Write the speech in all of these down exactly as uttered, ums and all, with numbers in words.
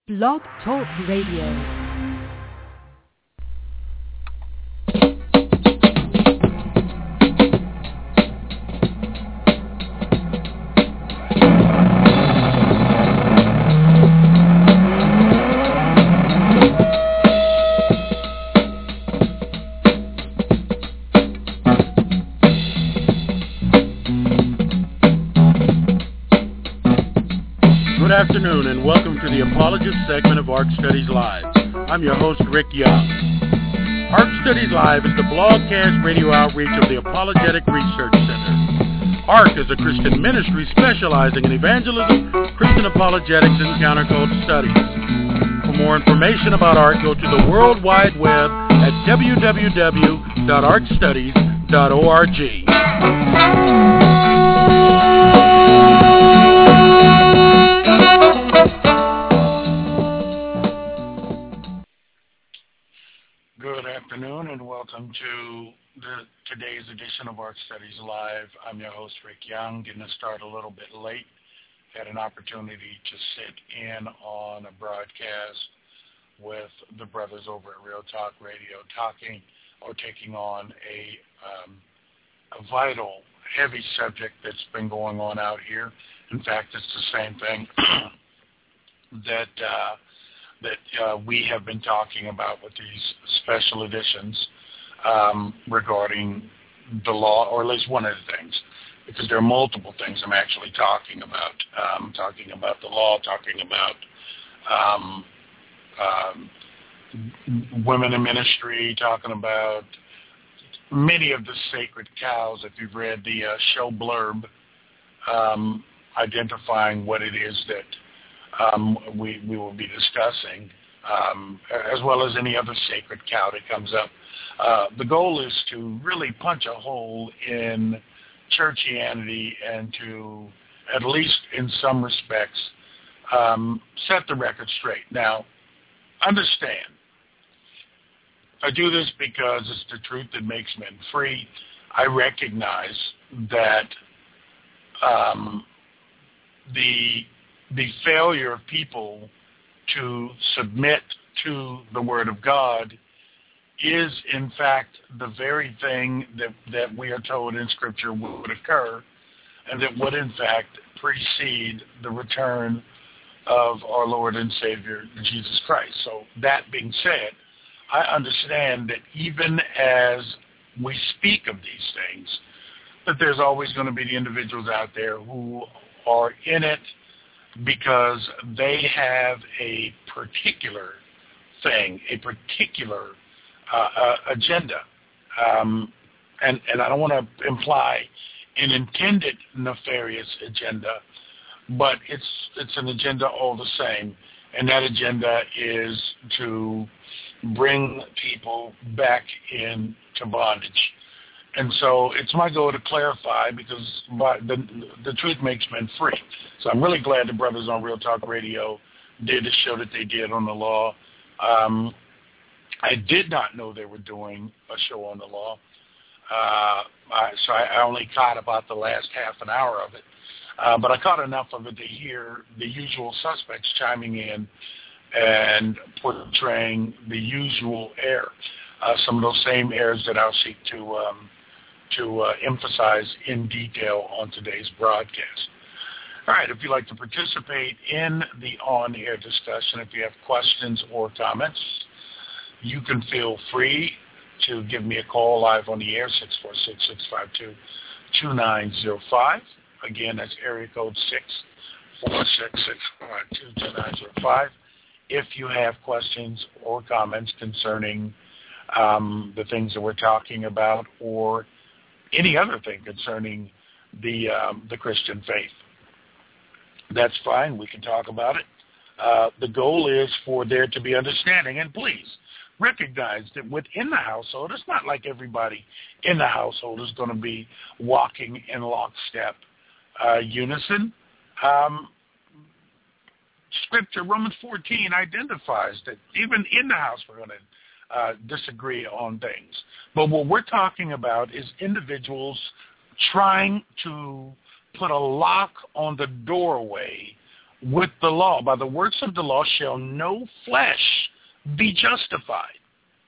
Blog Talk Radio. Good afternoon and welcome to the Apologist segment of ARC Studies Live. I'm your host, Rick Young. ARC Studies Live is the blogcast radio outreach of the Apologetic Research Center. ARC is a Christian ministry specializing in evangelism, Christian apologetics, and counterculture studies. For more information about ARC, go to the World Wide Web at w w w dot arc studies dot org. Good afternoon and welcome to the, today's edition of ARC Studies Live. I'm your host, Rick Young, getting to start a little bit late. Had an opportunity to sit in on a broadcast with the brothers over at Real Talk Radio, talking or taking on a, um, a vital, heavy subject that's been going on out here. In fact, it's the same thing that uh, that uh, we have been talking about with these special editions um, regarding the law, or at least one of the things, because there are multiple things I'm actually talking about. Um, talking about the law, talking about um, um, women in ministry, talking about many of the sacred cows. If you've read the uh, show blurb, um, identifying what it is that Um, we, we will be discussing, um, as well as any other sacred cow that comes up. Uh, the goal is to really punch a hole in churchianity and to, at least in some respects, um, set the record straight. Now, understand, I do this because it's the truth that makes men free. I recognize that um, the the failure of people to submit to the Word of God is, in fact, the very thing that, that we are told in Scripture would occur, and that would, in fact, precede the return of our Lord and Savior, Jesus Christ. So that being said, I understand that even as we speak of these things, that there's always going to be the individuals out there who are in it because they have a particular thing, a particular uh, uh, agenda. Um, and, and I don't want to imply an intended nefarious agenda, but it's it's an agenda all the same. And that agenda is to bring people back into bondage. And so it's my goal to clarify, because by the, the truth makes men free. So I'm really glad the brothers on Real Talk Radio did the show that they did on the law. Um, I did not know they were doing a show on the law. Uh, I, so I, I only caught about the last half an hour of it. Uh, but I caught enough of it to hear the usual suspects chiming in and portraying the usual error. Uh, some of those same errors that I'll seek to um, to uh, emphasize in detail on today's broadcast. All right, if you'd like to participate in the on-air discussion, if you have questions or comments, you can feel free to give me a call live on the air, six four six, six five two, two nine zero five. Again, that's area code six four six, six five two, two nine zero five. If you have questions or comments concerning um, the things that we're talking about, or any other thing concerning the um, the Christian faith, that's fine. We can talk about it. Uh, the goal is for there to be understanding, and please recognize that within the household, it's not like everybody in the household is going to be walking in lockstep, uh, unison. Um, Scripture, Romans fourteen, identifies that even in the house we're going to Uh, disagree on things. But what we're talking about is individuals trying to put a lock on the doorway with the law. By the works of the law shall no flesh be justified.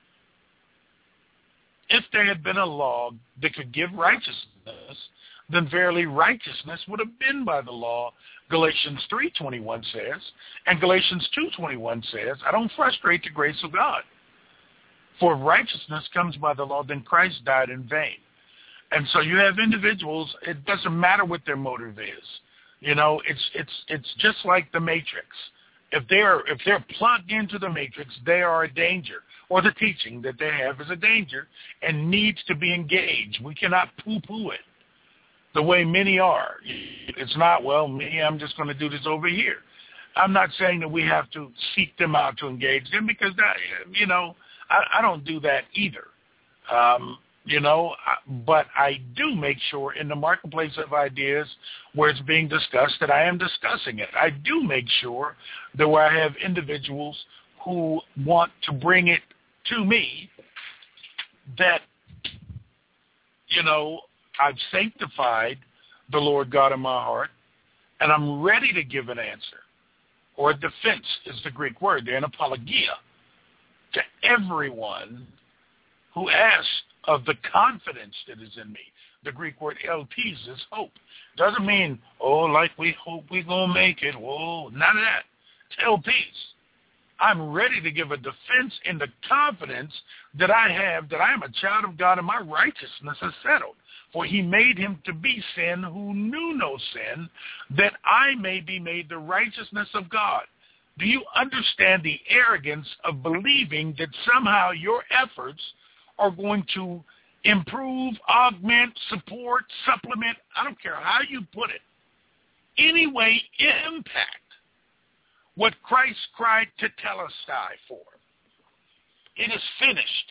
If there had been a law that could give righteousness, then verily righteousness would have been by the law, Galatians three twenty-one says, and Galatians two twenty-one says, I don't frustrate the grace of God. For if righteousness comes by the law, then Christ died in vain. And so you have individuals, it doesn't matter what their motive is. You know, it's it's it's just like the Matrix. If they're if they're plugged into the Matrix, they are a danger, or the teaching that they have is a danger and needs to be engaged. We cannot poo-poo it the way many are. It's not, well, me, I'm just going to do this over here. I'm not saying that we have to seek them out to engage them, because that, you know, I, I don't do that either. Um, You know, but I do make sure in the marketplace of ideas where it's being discussed that I am discussing it. I do make sure that where I have individuals who want to bring it to me, that, you know, I've sanctified the Lord God in my heart, and I'm ready to give an answer, or a defense is the Greek word there, an apologia, to everyone who asks of the confidence that is in me. The Greek word elpis is hope. Doesn't mean, oh, like we hope we're going to make it. Whoa, none of that. It's elpis. I'm ready to give a defense in the confidence that I have, that I am a child of God and my righteousness is settled. For he made him to be sin who knew no sin, that I may be made the righteousness of God. Do you understand the arrogance of believing that somehow your efforts are going to improve, augment, support, supplement, I don't care how you put it, anyway impact what Christ cried to telestai for? It is finished.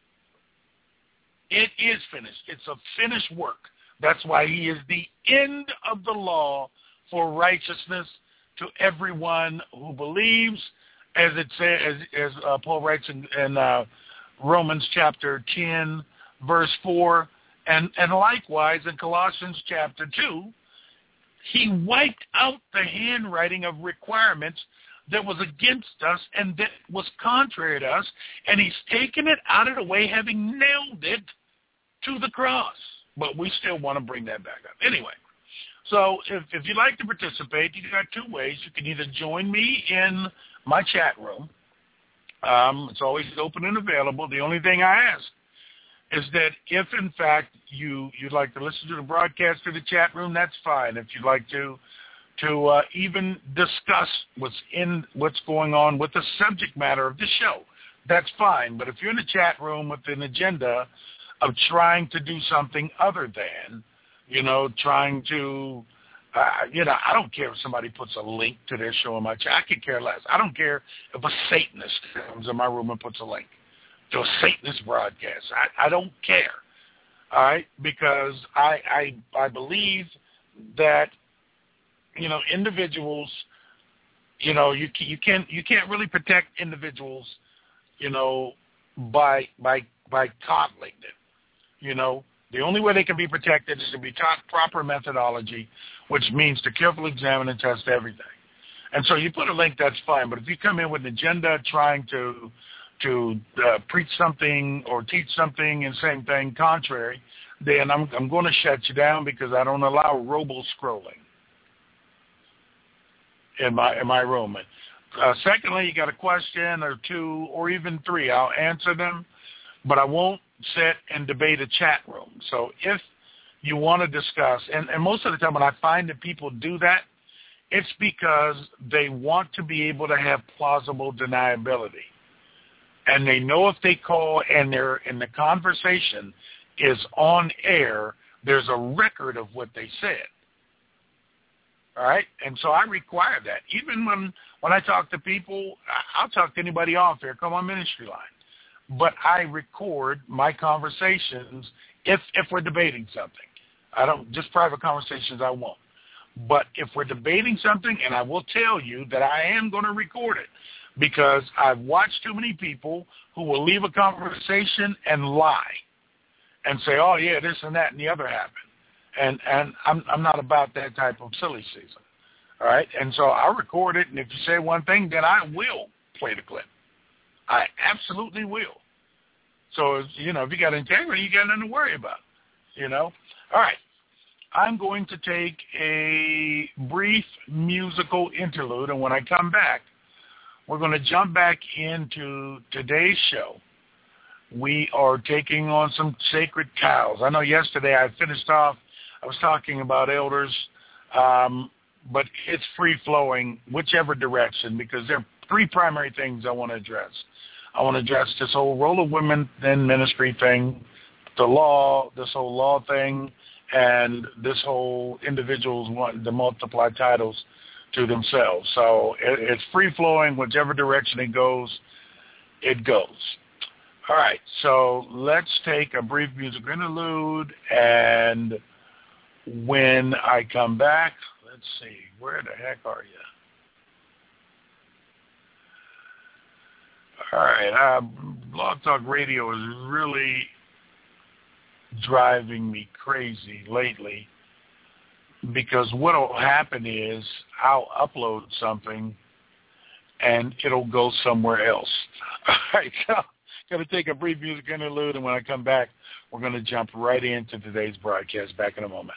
It is finished. It's a finished work. That's why he is the end of the law for righteousness to everyone who believes, as it says, as, as uh, Paul writes in, in uh, Romans chapter ten, verse four, and, and likewise in Colossians chapter two, he wiped out the handwriting of requirements that was against us and that was contrary to us, and he's taken it out of the way, having nailed it to the cross. But we still want to bring that back up. Anyway, so if, if you'd like to participate, you got two ways. You can either join me in my chat room. Um, it's always open and available. The only thing I ask is that if, in fact, you, you'd like to listen to the broadcast through the chat room, that's fine. If you'd like to to uh, even discuss what's in what's going on with the subject matter of the show, that's fine. But if you're in the chat room with an agenda of trying to do something other than, you know, trying to, uh, you know, I don't care if somebody puts a link to their show in my chat. I could care less. I don't care if a Satanist comes in my room and puts a link to a Satanist broadcast. I, I don't care, all right, because I, I I believe that, you know, individuals, you know, you you can't you can't really protect individuals, you know, by by by coddling them. You know, the only way they can be protected is to be taught proper methodology, which means to carefully examine and test everything. And so you put a link, that's fine. But if you come in with an agenda trying to to uh, preach something or teach something and same thing contrary, then I'm I'm going to shut you down, because I don't allow robo-scrolling in my in my room. Uh, secondly, you got a question or two or even three, I'll answer them, but I won't sit and debate a chat room. So if you want to discuss, and, and most of the time when I find that people do that, it's because they want to be able to have plausible deniability. And they know if they call and they're in the conversation is on air, there's a record of what they said. All right? And so I require that. Even when, when I talk to people, I'll talk to anybody off there, come on ministry line. But I record my conversations if if we're debating something. I don't, just private conversations I won't. But if we're debating something, and I will tell you that I am going to record it, because I've watched too many people who will leave a conversation and lie and say, oh, yeah, this and that and the other happened. And and I'm I'm not about that type of silly season. All right, and so I'll record it, and if you say one thing, then I will play the clip. I absolutely will. So, you know, if you got integrity, you got nothing to worry about, you know. All right, I'm going to take a brief musical interlude, and when I come back, we're going to jump back into today's show. We are taking on some sacred cows. I know yesterday I finished off, I was talking about elders, um, but it's free-flowing whichever direction, because there are three primary things I want to address. I want to address this whole role of women in ministry thing, the law, this whole law thing, and this whole individuals wanting to multiply titles to themselves. So it, it's free-flowing. Whichever direction it goes, it goes. All right, so let's take a brief musical interlude, and when I come back, let's see, where the heck are you? All right, uh, Blog Talk Radio is really driving me crazy lately, because what will happen is I'll upload something and it'll go somewhere else. All right, so going to take a brief music interlude, and when I come back, we're going to jump right into today's broadcast. Back in a moment.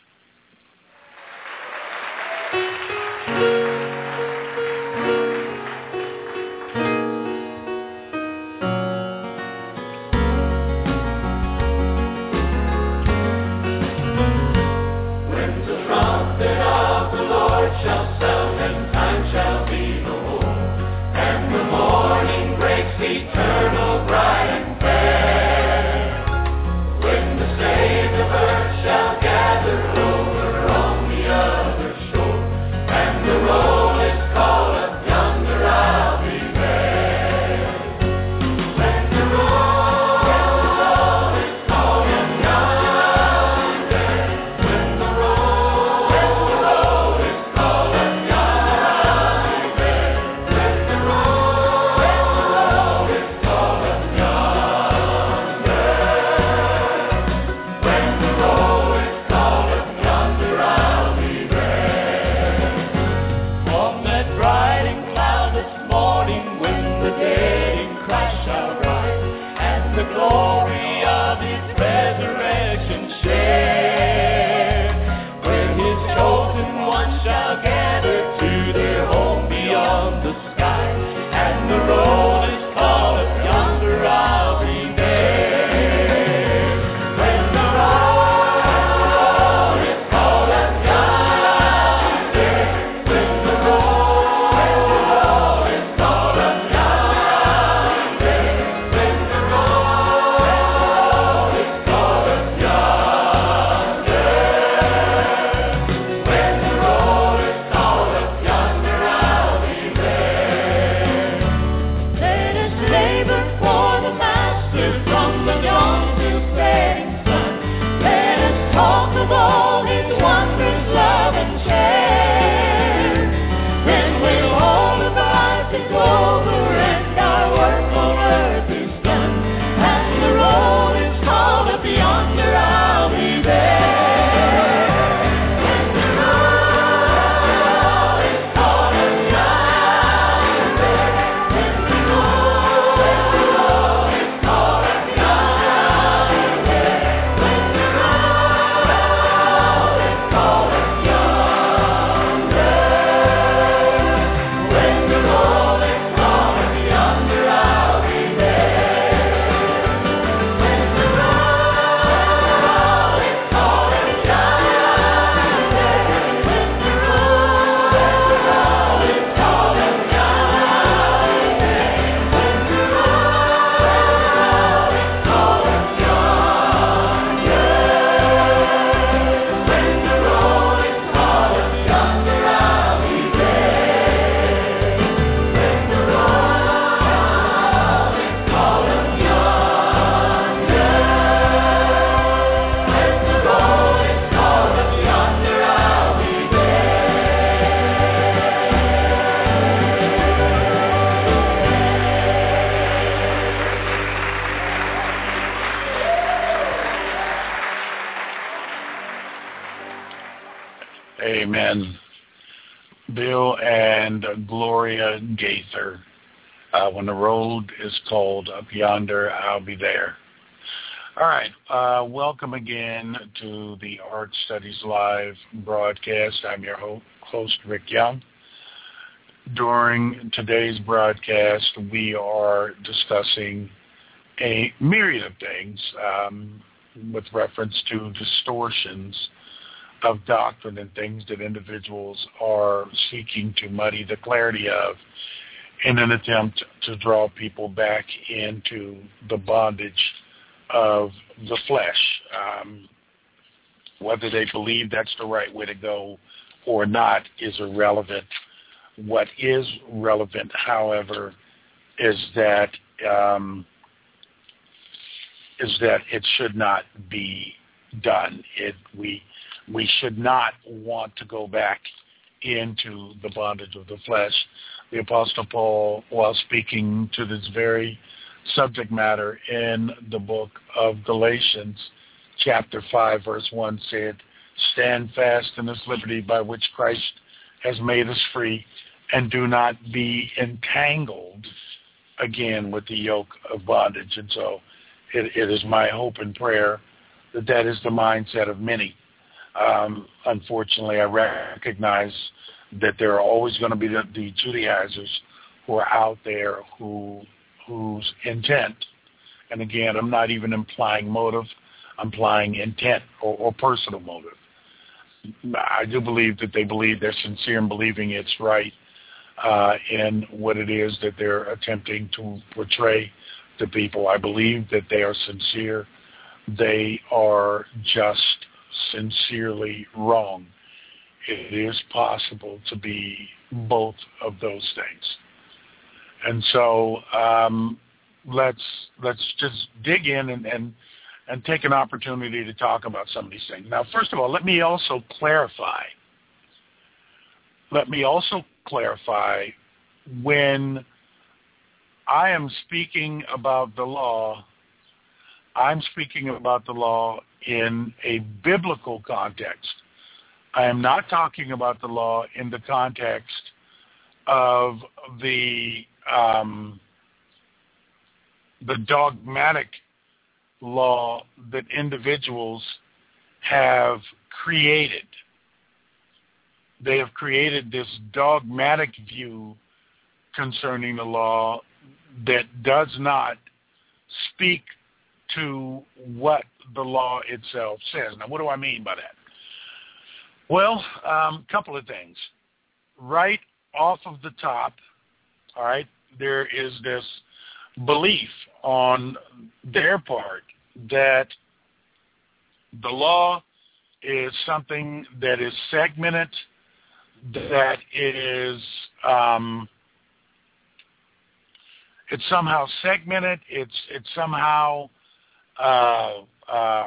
Bill and Gloria Gaither. Uh, when the road is called up yonder, I'll be there. All right. Uh, welcome again to the Art Studies Live broadcast. I'm your ho- host, Rick Young. During today's broadcast, we are discussing a myriad of things um, with reference to distortions of doctrine and things that individuals are seeking to muddy the clarity of in an attempt to draw people back into the bondage of the flesh. Um, whether they believe that's the right way to go or not is irrelevant. What is relevant, however, is that um, is that it should not be done. It we we should not want to go back into the bondage of the flesh. The Apostle Paul, while speaking to this very subject matter in the book of Galatians, chapter five, verse one, said, "Stand fast in this liberty by which Christ has made us free, and do not be entangled again with the yoke of bondage." And so it, it is my hope and prayer that that is the mindset of many. Um, unfortunately, I recognize that there are always going to be the, the Judaizers who are out there who whose intent, and again, I'm not even implying motive, I'm implying intent or, or personal motive. I do believe that they believe they're sincere in believing it's right uh, in what it is that they're attempting to portray to people. I believe that they are sincere. They are just sincerely wrong. It is possible to be both of those things. And so um, let's let's just dig in and, and and take an opportunity to talk about some of these things. Now, first of all, let me also clarify. Let me also clarify when I am speaking about the law, I'm speaking about the law in a biblical context. I am not talking about the law in the context of the um, the dogmatic law that individuals have created. They have created this dogmatic view concerning the law that does not speak to what the law itself says. Now, what do I mean by that? Well, a um, couple of things. Right off of the top, all right, there is this belief on their part that the law is something that is segmented, that is um, it's somehow segmented, it's it's somehow uh, uh,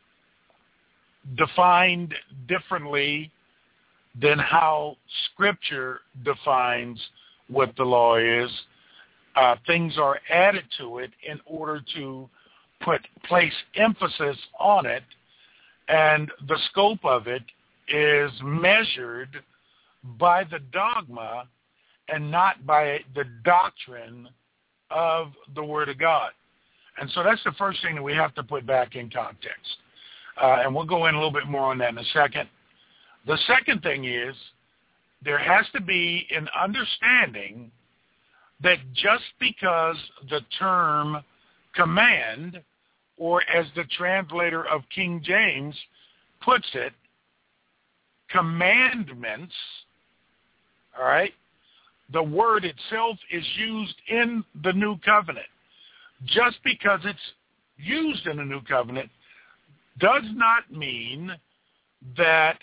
defined differently than how Scripture defines what the law is. Uh, things are added to it in order to put place emphasis on it, and the scope of it is measured by the dogma and not by the doctrine of the Word of God. And so that's the first thing that we have to put back in context. Uh, and we'll go in a little bit more on that in a second. The second thing is there has to be an understanding that just because the term command, or as the translator of King James puts it, commandments, all right, the word itself is used in the New Covenant. Just because it's used in the New Covenant does not mean that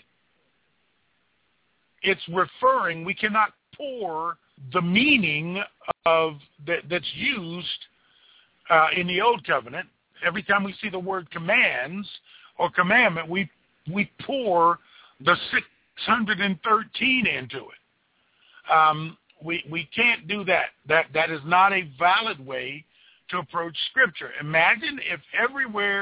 it's referring, we cannot pour the meaning of that, that's used uh, in the Old Covenant. Every time we see the word commands or commandment, we we pour the six hundred thirteen into it. Um, we we can't do that. That that is not a valid way to approach Scripture. Imagine if everywhere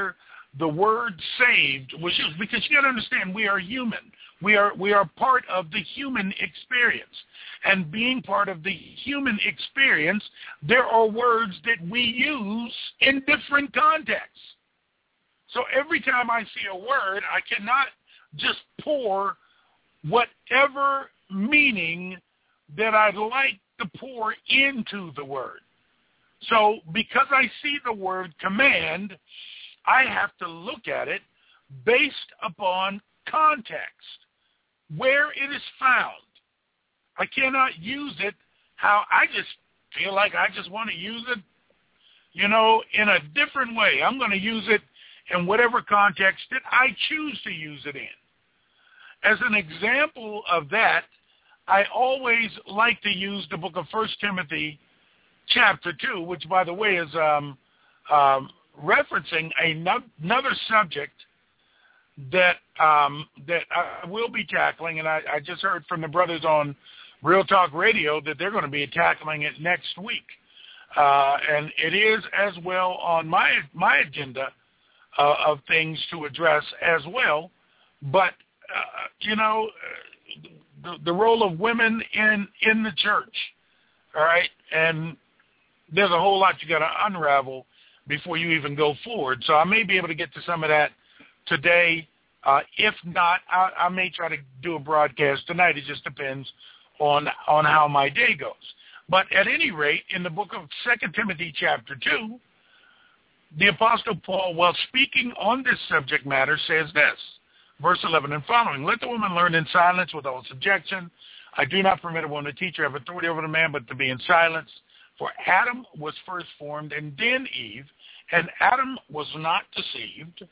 the word saved was used, because you got to understand, we are human. We are we are part of the human experience. And being part of the human experience, there are words that we use in different contexts. So every time I see a word, I cannot just pour whatever meaning that I'd like to pour into the word. So because I see the word command, I have to look at it based upon context, where it is found. I cannot use it how I just feel like I just want to use it, you know, in a different way. I'm going to use it in whatever context that I choose to use it in. As an example of that, I always like to use the book of First Timothy chapter two, which, by the way, is um, um, referencing another subject that um, that I will be tackling, and I, I just heard from the brothers on Real Talk Radio that they're going to be tackling it next week. Uh, and it is as well on my my agenda uh, of things to address as well. But, uh, you know, the, the role of women in, in the church, all right? And there's a whole lot you got to unravel before you even go forward. So I may be able to get to some of that today. Uh, if not, I, I may try to do a broadcast tonight. It just depends on on how my day goes. But at any rate, in the book of Second Timothy chapter two, the Apostle Paul, while speaking on this subject matter, says this, verse eleven and following, "Let the woman learn in silence with all subjection. I do not permit a woman to teach or have authority over the man, but to be in silence. For Adam was first formed, and then Eve, and Adam was not deceived.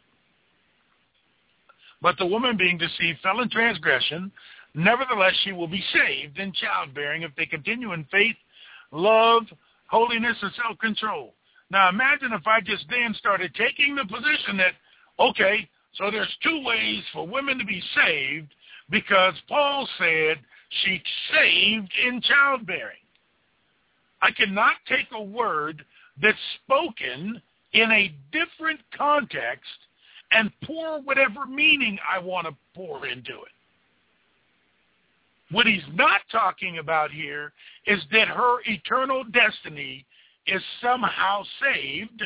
But the woman being deceived fell in transgression. Nevertheless, she will be saved in childbearing if they continue in faith, love, holiness, and self-control." Now imagine if I just then started taking the position that, okay, so there's two ways for women to be saved because Paul said she's saved in childbearing. I cannot take a word that's spoken in a different context and pour whatever meaning I want to pour into it. What he's not talking about here is that her eternal destiny is somehow saved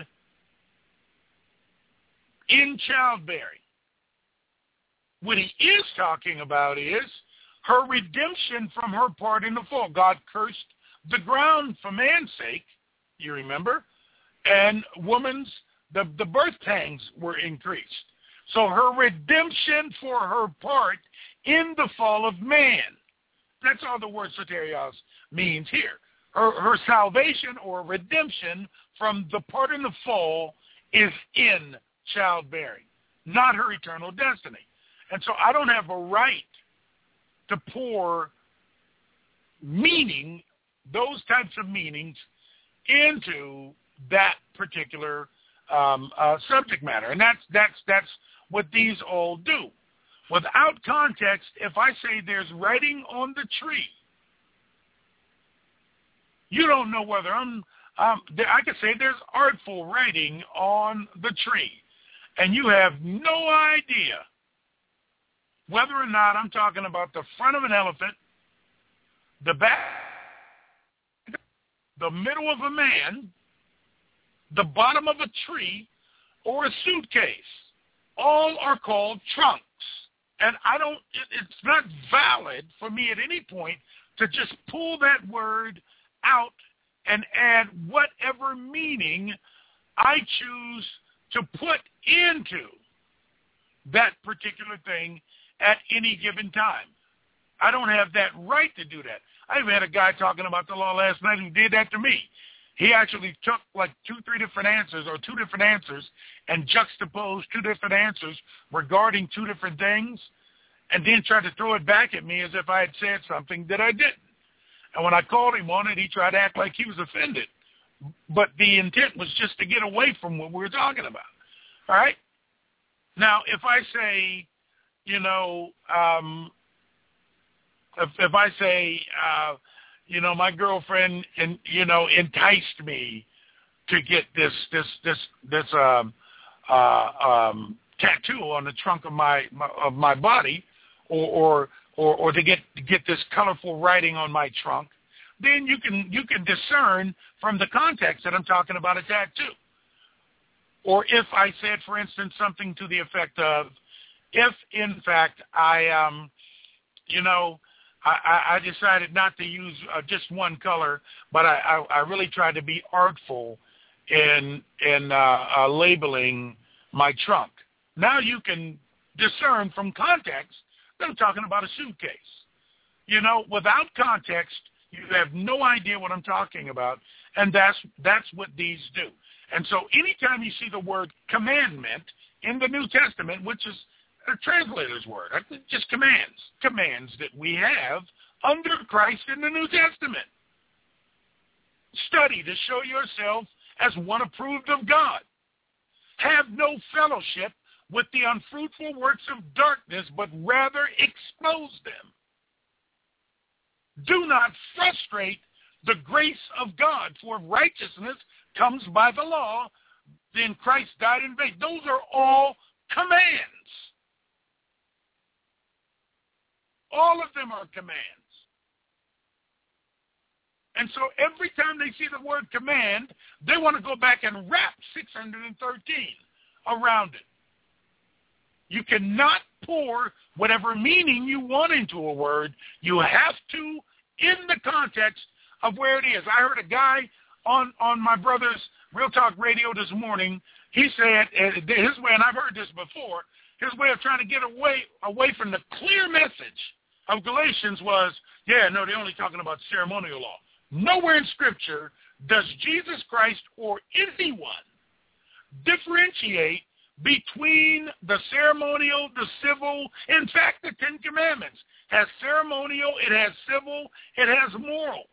in childbearing. What he is talking about is her redemption from her part in the fall. God cursed the ground for man's sake, you remember, and woman's, the, the birth pangs were increased. So her redemption for her part in the fall of man. That's all the word soterios means here. Her, her salvation or redemption from the part in the fall is in childbearing, not her eternal destiny. And so I don't have a right to pour meaning, those types of meanings, into that particular um, uh, subject matter. And that's, that's, that's what these all do. Without context, if I say there's writing on the tree, you don't know whether I'm, um, I could say there's artful writing on the tree, and you have no idea whether or not I'm talking about the front of an elephant, the back, the middle of a man, the bottom of a tree, or a suitcase. All are called trunks. And I don't, it, it's not valid for me at any point to just pull that word out and add whatever meaning I choose to put into that particular thing at any given time. I don't have that right to do that. I even had a guy talking about the law last night who did that to me. He actually took like two, three different answers or two different answers and juxtaposed two different answers regarding two different things and then tried to throw it back at me as if I had said something that I didn't. And when I called him on it, he tried to act like he was offended. But the intent was just to get away from what we were talking about. All right? Now, if I say, you know, um, if, if I say, uh, you know, my girlfriend, and you know, enticed me to get this, this, this, this um, uh, um, tattoo on the trunk of my, my of my body, or or or, or to get to get this colorful writing on my trunk, then you can you can discern from the context that I'm talking about a tattoo. Or if I said, for instance, something to the effect of, if in fact I, um, you know, I, I decided not to use uh, just one color, but I, I, I really tried to be artful in in uh, uh, labeling my trunk. Now you can discern from context that I'm talking about a suitcase. You know, without context, you have no idea what I'm talking about, and that's that's what these do. And so anytime you see the word commandment in the New Testament, which is a translator's word, just commands, commands that we have under Christ in the New Testament. Study to show yourself as one approved of God. Have no fellowship with the unfruitful works of darkness, but rather expose them. Do not frustrate the grace of God, for if righteousness comes by the law, then Christ died in vain. Those are all commands. All of them are commands. And so every time they see the word command, they want to go back and wrap six hundred thirteen around it. You cannot pour whatever meaning you want into a word. You have to, in the context of where it is. I heard a guy on, on my brother's Real Talk Radio this morning. He said, his way, and I've heard this before, his way of trying to get away away from the clear message of Galatians was, yeah, no, they're only talking about ceremonial law. Nowhere in Scripture does Jesus Christ or anyone differentiate between the ceremonial, the civil. In fact, the Ten Commandments has ceremonial, it has civil, it has moral.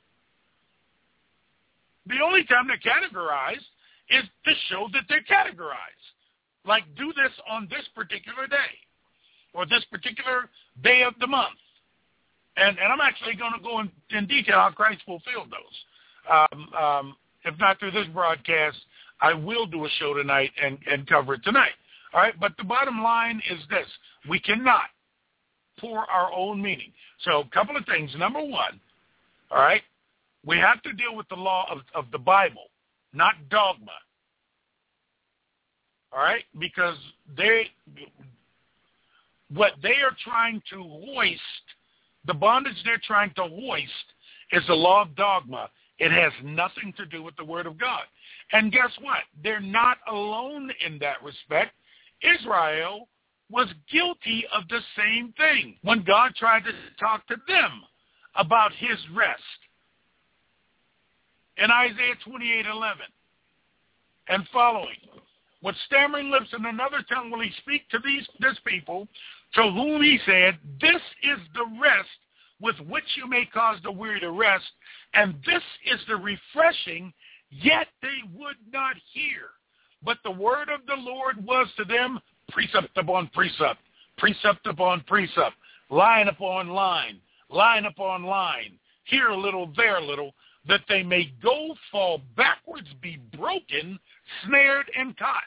The only time they're categorized is to show that they're categorized. Like, do this on this particular day or this particular day of the month. And, and I'm actually going to go in, in detail how Christ fulfilled those. Um, um, if not through this broadcast, I will do a show tonight and, and cover it tonight. All right, but the bottom line is this. We cannot pour our own meaning. So a couple of things. Number one, all right, we have to deal with the law of, of the Bible, not dogma. All right, because they, what they are trying to hoist, the bondage they're trying to hoist is the law of dogma. It has nothing to do with the Word of God. And guess what? They're not alone in that respect. Israel was guilty of the same thing when God tried to talk to them about his rest. In Isaiah twenty-eight eleven and following, with stammering lips and another tongue will he speak to these this people, to whom he said, this is the rest with which you may cause the weary to rest, and this is the refreshing, yet they would not hear. But the word of the Lord was to them precept upon precept, precept upon precept, line upon line, line upon line, here a little, there a little, that they may go, fall backwards, be broken, snared, and caught.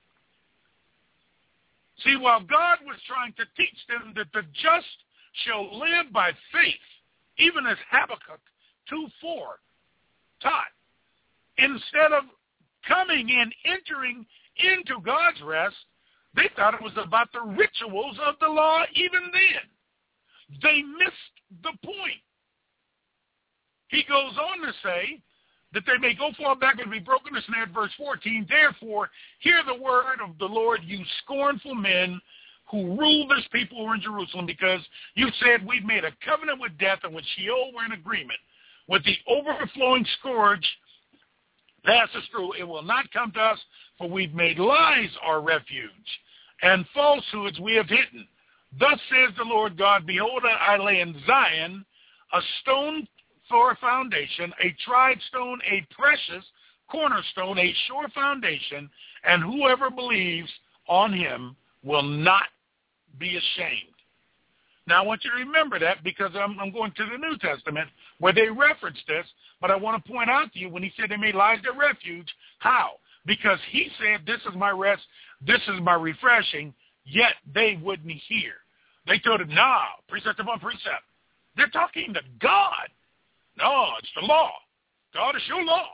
See, while God was trying to teach them that the just shall live by faith, even as Habakkuk two four taught, instead of coming and entering into God's rest, they thought it was about the rituals of the law even then. They missed the point. He goes on to say that they may go far back and be broken and snared, verse fourteen. Therefore, hear the word of the Lord, you scornful men who rule this people who are in Jerusalem, because you said we've made a covenant with death, and with Sheol we're in agreement. With the overflowing scourge passes through, it will not come to us, for we've made lies our refuge, and falsehoods we have hidden. Thus says the Lord God, behold, I lay in Zion a stone for a foundation, a tried stone, a precious cornerstone, a sure foundation, and whoever believes on him will not be ashamed. Now, I want you to remember that, because I'm, I'm going to the New Testament where they reference this, but I want to point out to you when he said they made lies their refuge, how? because he said, this is my rest, this is my refreshing, yet they wouldn't hear. They told him, nah, precept upon precept. They're talking to God. No, it's the law. God is your law.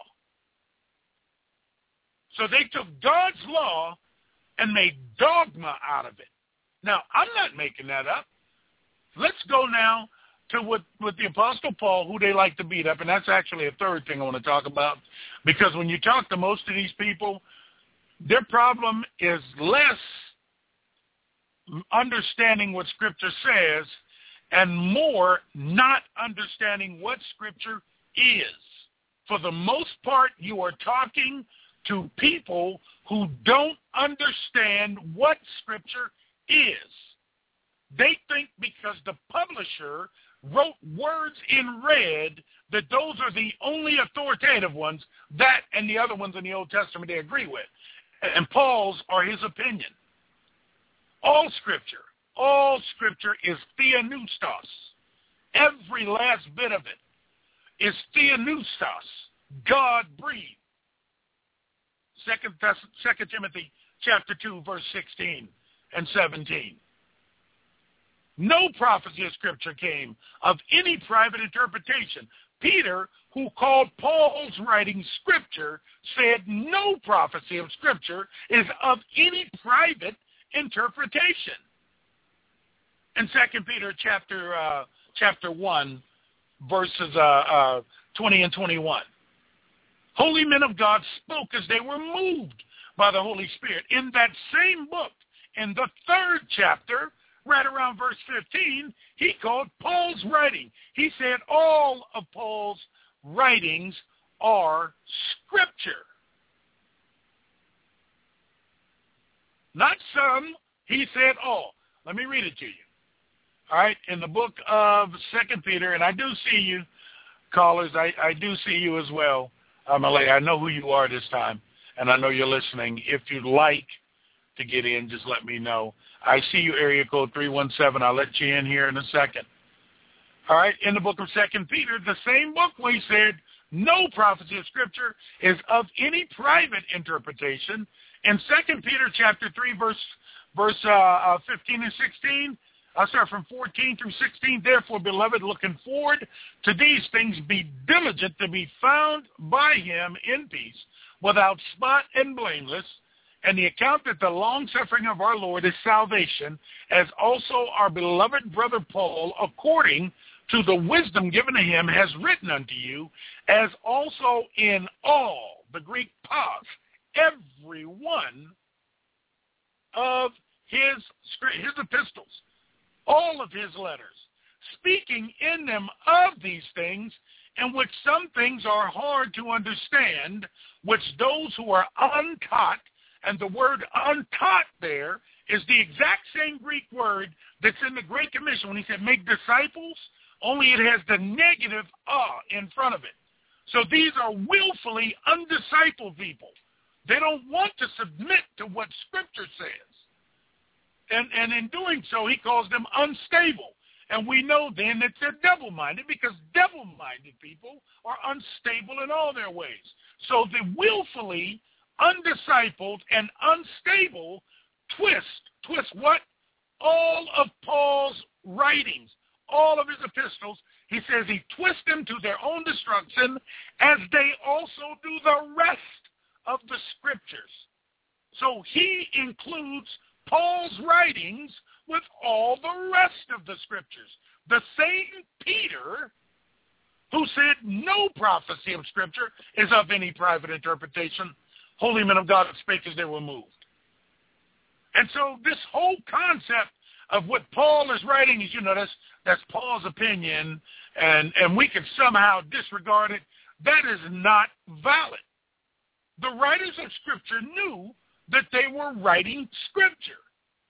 So they took God's law and made dogma out of it. Now, I'm not making that up. Let's go now to what, with the Apostle Paul, who they like to beat up, and that's actually a third thing I want to talk about, because when you talk to most of these people, their problem is less understanding what Scripture says and more not understanding what Scripture is. For the most part, you are talking to people who don't understand what Scripture is. They think because the publisher wrote words in red that those are the only authoritative ones, that and the other ones in the Old Testament they agree with. And Paul's are his opinion. All Scripture, all Scripture is theopneustos. Every last bit of it is theopneustos, God-breathed. Second, Second Timothy chapter two, verse sixteen and seventeen. No prophecy of Scripture came of any private interpretation. Peter, who called Paul's writing Scripture, said no prophecy of Scripture is of any private interpretation. In Second Peter chapter uh, chapter one, verses uh, uh, twenty and twenty-one. Holy men of God spoke as they were moved by the Holy Spirit. In that same book, in the third chapter, right around verse fifteen, he called Paul's writing. He said all of Paul's writings are Scripture. Not some, he said all. Let me read it to you. All right, in the book of Second Peter, and I do see you, callers, I, I do see you as well. Um, I know who you are this time, and I know you're listening. If you'd like to get in, just let me know. I see you, area code three one seven. I'll let you in here in a second. All right, in the book of Second Peter, the same book where he said, no prophecy of Scripture is of any private interpretation. In Second Peter chapter three, verse verse uh, uh, fifteen and sixteen, I'll start from fourteen through sixteen. Therefore, beloved, looking forward to these things, be diligent to be found by him in peace, without spot and blameless, and the account that the long-suffering of our Lord is salvation, as also our beloved brother Paul, according to the wisdom given to him, has written unto you, as also in all, the Greek pas, every one of his, his epistles, all of his letters, speaking in them of these things, in which some things are hard to understand, which those who are untaught, and the word untaught there is the exact same Greek word that's in the Great Commission when he said make disciples, only it has the negative ah in front of it. So these are willfully undiscipled people. They don't want to submit to what Scripture says. And, and in doing so, he calls them unstable. And we know then that they're double-minded, because double-minded people are unstable in all their ways. So the willfully undiscipled and unstable twist, twist what? All of Paul's writings, all of his epistles. He says he twists them to their own destruction, as they also do the rest of the Scriptures. So he includes Paul's writings with all the rest of the Scriptures. The same Peter who said no prophecy of Scripture is of any private interpretation, holy men of God spake as they were moved. And so this whole concept of what Paul is writing is, you know, that's, that's Paul's opinion, and, and we can somehow disregard it. That is not valid. The writers of Scripture knew that they were writing Scripture.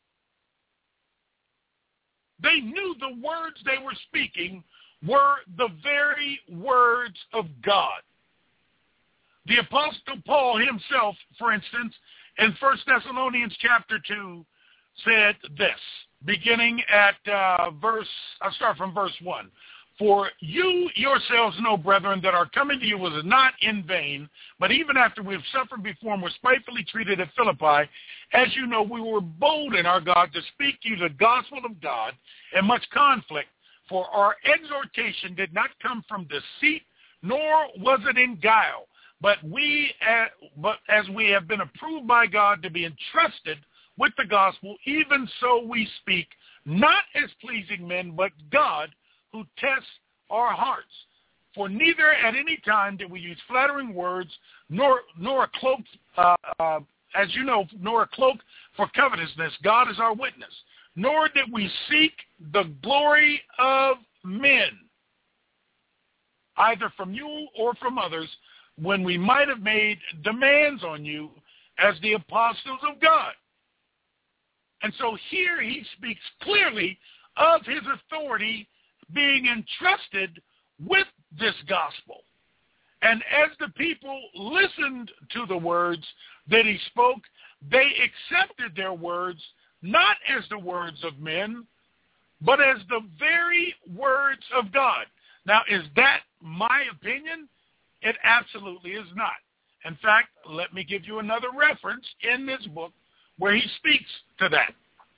They knew the words they were speaking were the very words of God. The Apostle Paul himself, for instance, in First Thessalonians chapter two, said this, beginning at uh, verse, I'll start from verse one. For you yourselves know, brethren, that our coming to you was not in vain, but even after we have suffered before and were spitefully treated at Philippi, as you know, we were bold in our God to speak to you the gospel of God in much conflict, for our exhortation did not come from deceit, nor was it in guile, but we, uh, but as we have been approved by God to be entrusted with the gospel, even so we speak, not as pleasing men, but God, who tests our hearts. For neither at any time did we use flattering words, nor nor a cloak, uh, uh, as you know, nor a cloak for covetousness. God is our witness. Nor did we seek the glory of men, either from you or from others, when we might have made demands on you as the apostles of God. And so here he speaks clearly of his authority being entrusted with this gospel. And as the people listened to the words that he spoke, they accepted their words not as the words of men, but as the very words of God. Now, is that my opinion? It absolutely is not. In fact, let me give you another reference in this book where he speaks to that.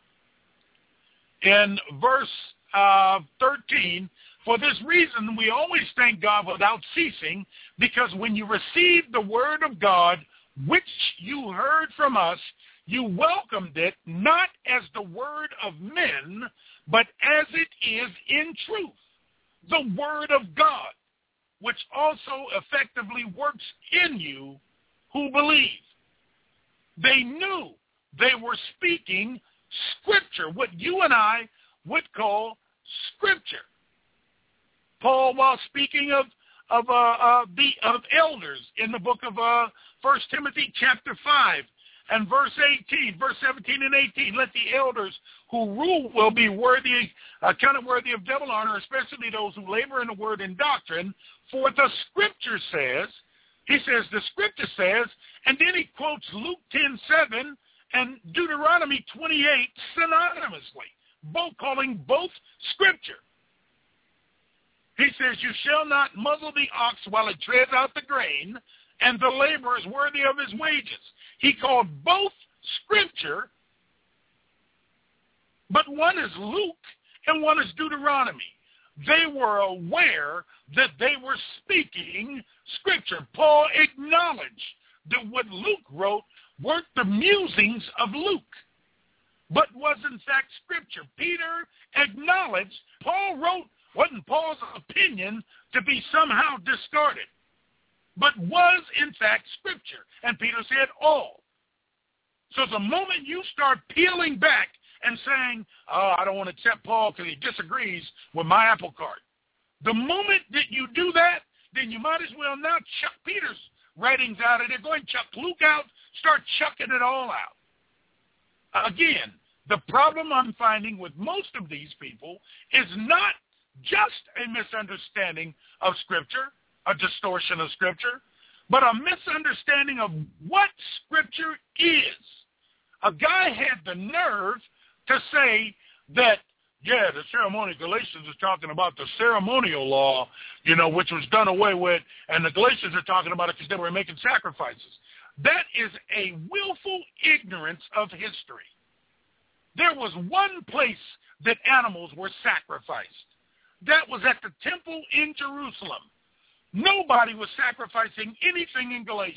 In verse uh, thirteen, for this reason we always thank God without ceasing, because when you received the word of God, which you heard from us, you welcomed it not as the word of men, but as it is in truth, the word of God, which also effectively works in you who believe. They knew they were speaking Scripture, what you and I would call Scripture. Paul, while speaking of of uh, uh, the of elders in the book of uh, First Timothy chapter five and verse eighteen, verse seventeen and eighteen, let the elders who rule will be worthy, uh, kind of worthy of double honor, especially those who labor in the word and doctrine. For the Scripture says, he says, the Scripture says, and then he quotes Luke ten seven and Deuteronomy twenty-eight synonymously, both calling both Scripture. He says, you shall not muzzle the ox while it treads out the grain, and the laborer is worthy of his wages. He called both Scripture, but one is Luke and one is Deuteronomy. They were aware that they were speaking Scripture. Paul acknowledged that what Luke wrote weren't the musings of Luke, but was in fact Scripture. Peter acknowledged Paul wrote wasn't Paul's opinion to be somehow discarded, but was in fact Scripture. And Peter said all. So the moment you start peeling back and saying, oh, I don't want to accept Paul because he disagrees with my apple cart, the moment that you do that, then you might as well now chuck Peter's writings out of there. Go and chuck Luke out, start chucking it all out. Again, the problem I'm finding with most of these people is not just a misunderstanding of Scripture, a distortion of Scripture, but a misunderstanding of what Scripture is. A guy had the nerve to say that, yeah, the ceremonial Galatians is talking about the ceremonial law, you know, which was done away with, and the Galatians are talking about it because they were making sacrifices. That is a willful ignorance of history. There was one place that animals were sacrificed. That was at the temple in Jerusalem. Nobody was sacrificing anything in Galatia.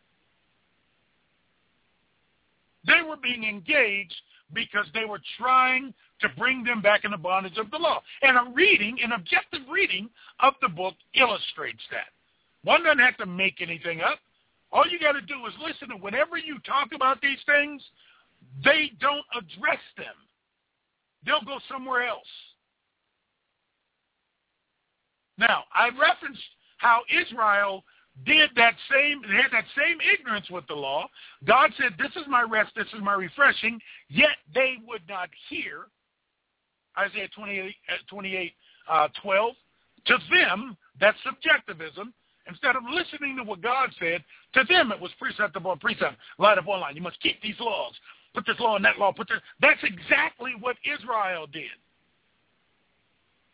They were being engaged because they were trying to bring them back in the bondage of the law. And a reading, an objective reading of the book illustrates that. One doesn't have to make anything up. All you got to do is listen, and whenever you talk about these things, they don't address them. They'll go somewhere else. Now, I referenced how Israel did that same, had that same ignorance with the law. God said, this is my rest, this is my refreshing, yet they would not hear. Isaiah twenty-eight, twenty-eight uh, twelve. To them, that's subjectivism. Instead of listening to what God said, to them it was precept upon precept, line upon line. You must keep these laws. Put this law in that law. Put this. That's exactly what Israel did.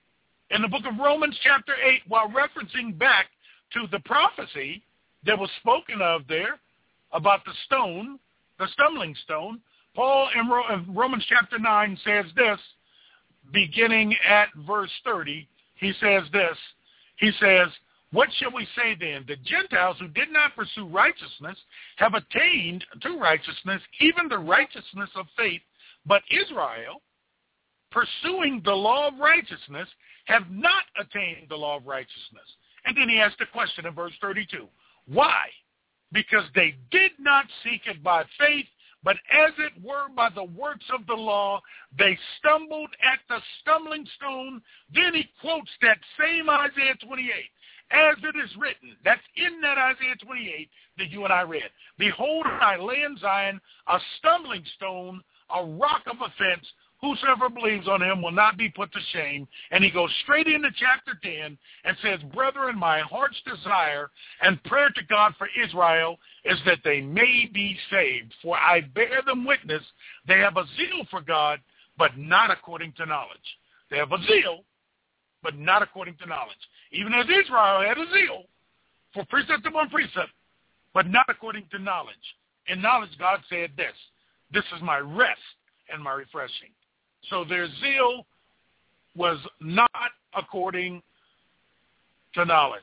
in the book of Romans chapter eight, while referencing back to the prophecy that was spoken of there about the stone, the stumbling stone, Paul in Romans chapter nine says this, beginning at verse thirty, he says this, he says, what shall we say then? The Gentiles who did not pursue righteousness have attained to righteousness, even the righteousness of faith, but Israel, pursuing the law of righteousness, have not attained the law of righteousness. And then he asked a question in verse thirty-two. Why? Because they did not seek it by faith, but as it were by the works of the law, they stumbled at the stumbling stone. Then he quotes that same Isaiah twenty-eight. As it is written, that's in that Isaiah twenty-eight that you and I read. Behold, I lay in Zion a stumbling stone, a rock of offense. Whosoever believes on him will not be put to shame. And he goes straight into chapter ten and says, brethren, my heart's desire and prayer to God for Israel is that they may be saved. For I bear them witness, they have a zeal for God, but not according to knowledge. They have a zeal, but not according to knowledge. Even as Israel had a zeal for precept upon precept, but not according to knowledge. In knowledge, God said this, this is my rest and my refreshing. So their zeal was not according to knowledge.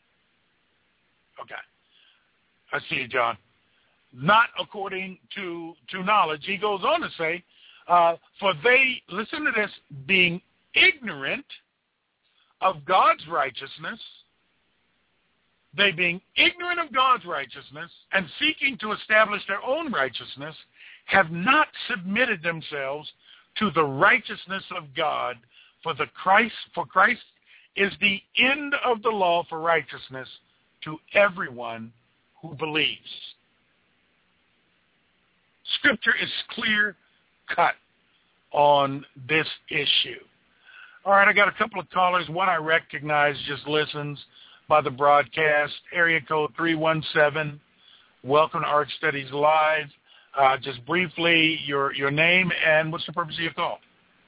Okay. I see you, John. Not according to, to knowledge. He goes on to say, uh, for they, listen to this, being ignorant of God's righteousness, they being ignorant of God's righteousness and seeking to establish their own righteousness, have not submitted themselves to the righteousness of God, for the Christ, for Christ is the end of the law for righteousness to everyone who believes. Scripture is clear cut on this issue. All right, I got a couple of callers. One I recognize just listens by the broadcast. Area code three one seven. Welcome to Ark Studies Live. Uh, just briefly, your your name and what's the purpose of your call?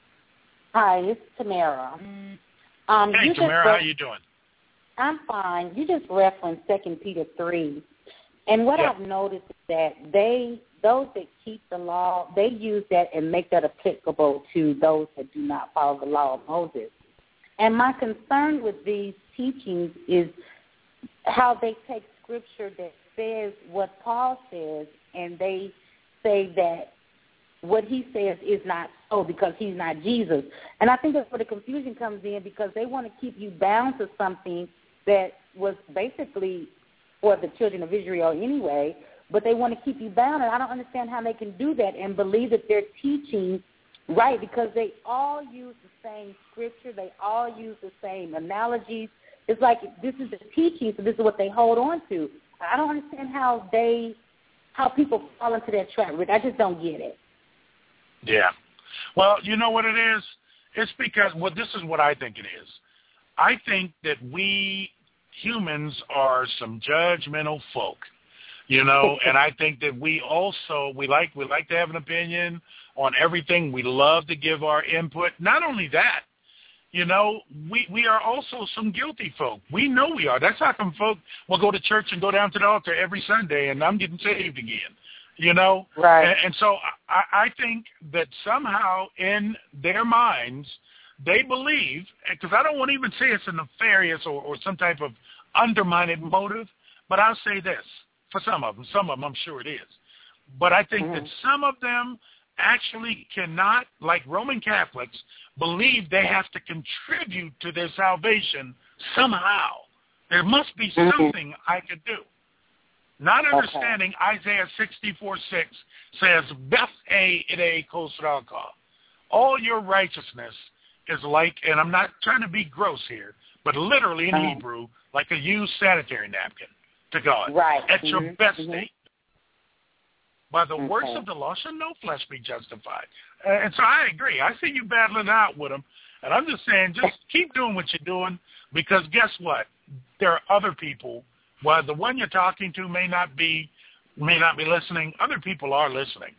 Hi, it's Tamara. Um, hey, you Tamara, re- how you doing? I'm fine. You just referenced Second Peter three, and what yeah. I've noticed is that they, those that keep the law, they use that and make that applicable to those that do not follow the law of Moses. And my concern with these teachings is how they take scripture that says what Paul says, and they say that what he says is not so because he's not Jesus. And I think that's where the confusion comes in, because they want to keep you bound to something that was basically for the children of Israel anyway, but they want to keep you bound. And I don't understand how they can do that and believe that they're teaching right, because they all use the same scripture. They all use the same analogies. It's like this is the teaching, so this is what they hold on to. I don't understand how they how people fall into that trap, Rick. I just don't get it. Yeah. Well, you know what it is? It's because, well, this is what I think it is. I think that we humans are some judgmental folk, you know, and I think that we also, we like, we like to have an opinion on everything. We love to give our input. Not only that, you know, we, we are also some guilty folk. We know we are. That's how come folk will go to church and go down to the altar every Sunday and I'm getting saved again, you know? Right. And, and so I, I think that somehow in their minds they believe, because I don't want to even say it's a nefarious or, or some type of undermining motive, but I'll say this, for some of them, some of them I'm sure it is. But I think mm-hmm. that some of them actually cannot, like Roman Catholics, believe they have to contribute to their salvation somehow. There must be something mm-hmm. I could do. Not understanding okay. Isaiah sixty-four six says, Beth a ide kosraka. All your righteousness is like, and I'm not trying to be gross here, but literally in uh-huh. Hebrew, like a used sanitary napkin to God. Right. At mm-hmm. your best mm-hmm. state. By the okay. works of the law shall no flesh be justified. Uh, and so I agree. I see you battling out with them. And I'm just saying, just keep doing what you're doing, because guess what? There are other people. While the one you're talking to may not be may not be listening, other people are listening.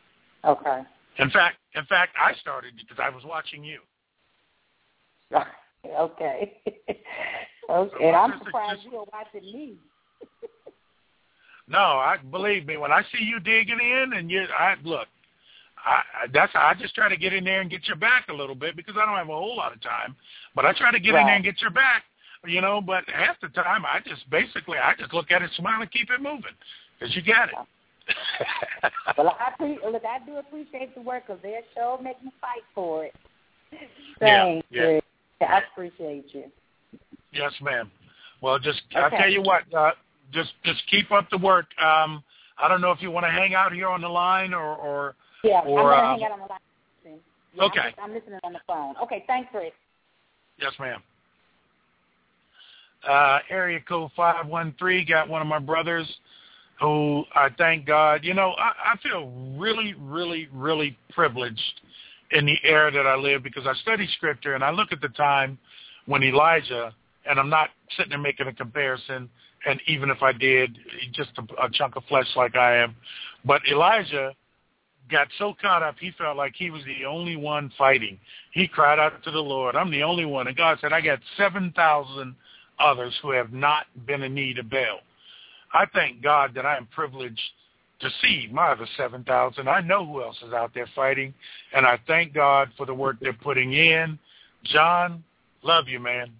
Okay. In fact, in fact, I started because I was watching you. Okay. Okay. I'm surprised you don't watch it me. No, I believe me. When I see you digging in, and you, I look, I that's I just try to get in there and get your back a little bit because I don't have a whole lot of time. But I try to get right. in there and get your back, you know. But half the time, I just basically I just look at it, smile, and keep it moving because you got it. Well, I pre- look, I do appreciate the work because their show make me fight for it. Thank yeah, you. Yeah. I appreciate you. Yes, ma'am. Well, just okay. I'll tell you what. Uh, Just just keep up the work. Um, I don't know if you want to hang out here on the line or or yeah, or, I'm gonna uh, hang out on the line. Yeah, okay, I'm, I'm listening on the phone. Okay, thanks, Rick. Yes, ma'am. Uh, area code five one three got one of my brothers who I thank God. You know, I, I feel really, really, really privileged in the era that I live because I study scripture and I look at the time when Elijah, and I'm not sitting there making a comparison. And even if I did, just a, a chunk of flesh like I am. But Elijah got so caught up, he felt like he was the only one fighting. He cried out to the Lord, I'm the only one. And God said, I got seven thousand others who have not been in need of Baal. I thank God that I am privileged to see my other seven thousand. I know who else is out there fighting. And I thank God for the work they're putting in. John, love you, man.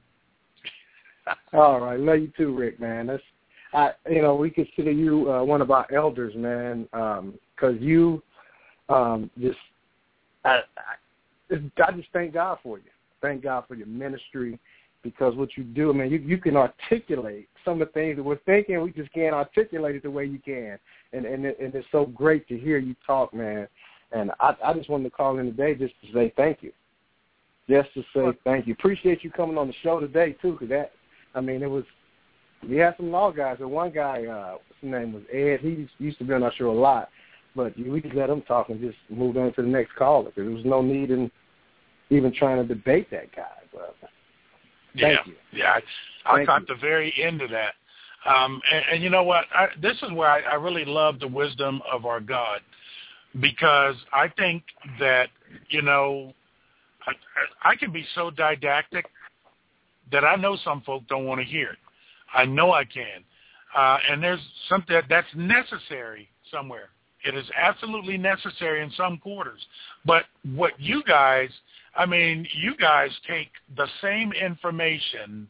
All right, love you too, Rick, man. That's, I, you know, we consider you uh, one of our elders, man, because um, you um, just, I, I, I just thank God for you. Thank God for your ministry, because what you do, man, you, you can articulate some of the things that we're thinking. We just can't articulate it the way you can, and and, it, and it's so great to hear you talk, man. And I, I just wanted to call in today just to say thank you, just to say thank you. Appreciate you coming on the show today too, because that. I mean, it was, we had some law guys, and one guy, uh, his name was Ed, he used to be on our show a lot, but we just let him talk and just moved on to the next caller, because there was no need in even trying to debate that guy. But thank yeah, you. Yeah, I, I caught you. the very end of that. Um, and, and you know what? I, this is where I, I really love the wisdom of our God, because I think that, you know, I, I can be so didactic that I know some folk don't want to hear it. I know I can. Uh, and there's something that, that's necessary somewhere. It is absolutely necessary in some quarters. But what you guys, I mean, you guys take the same information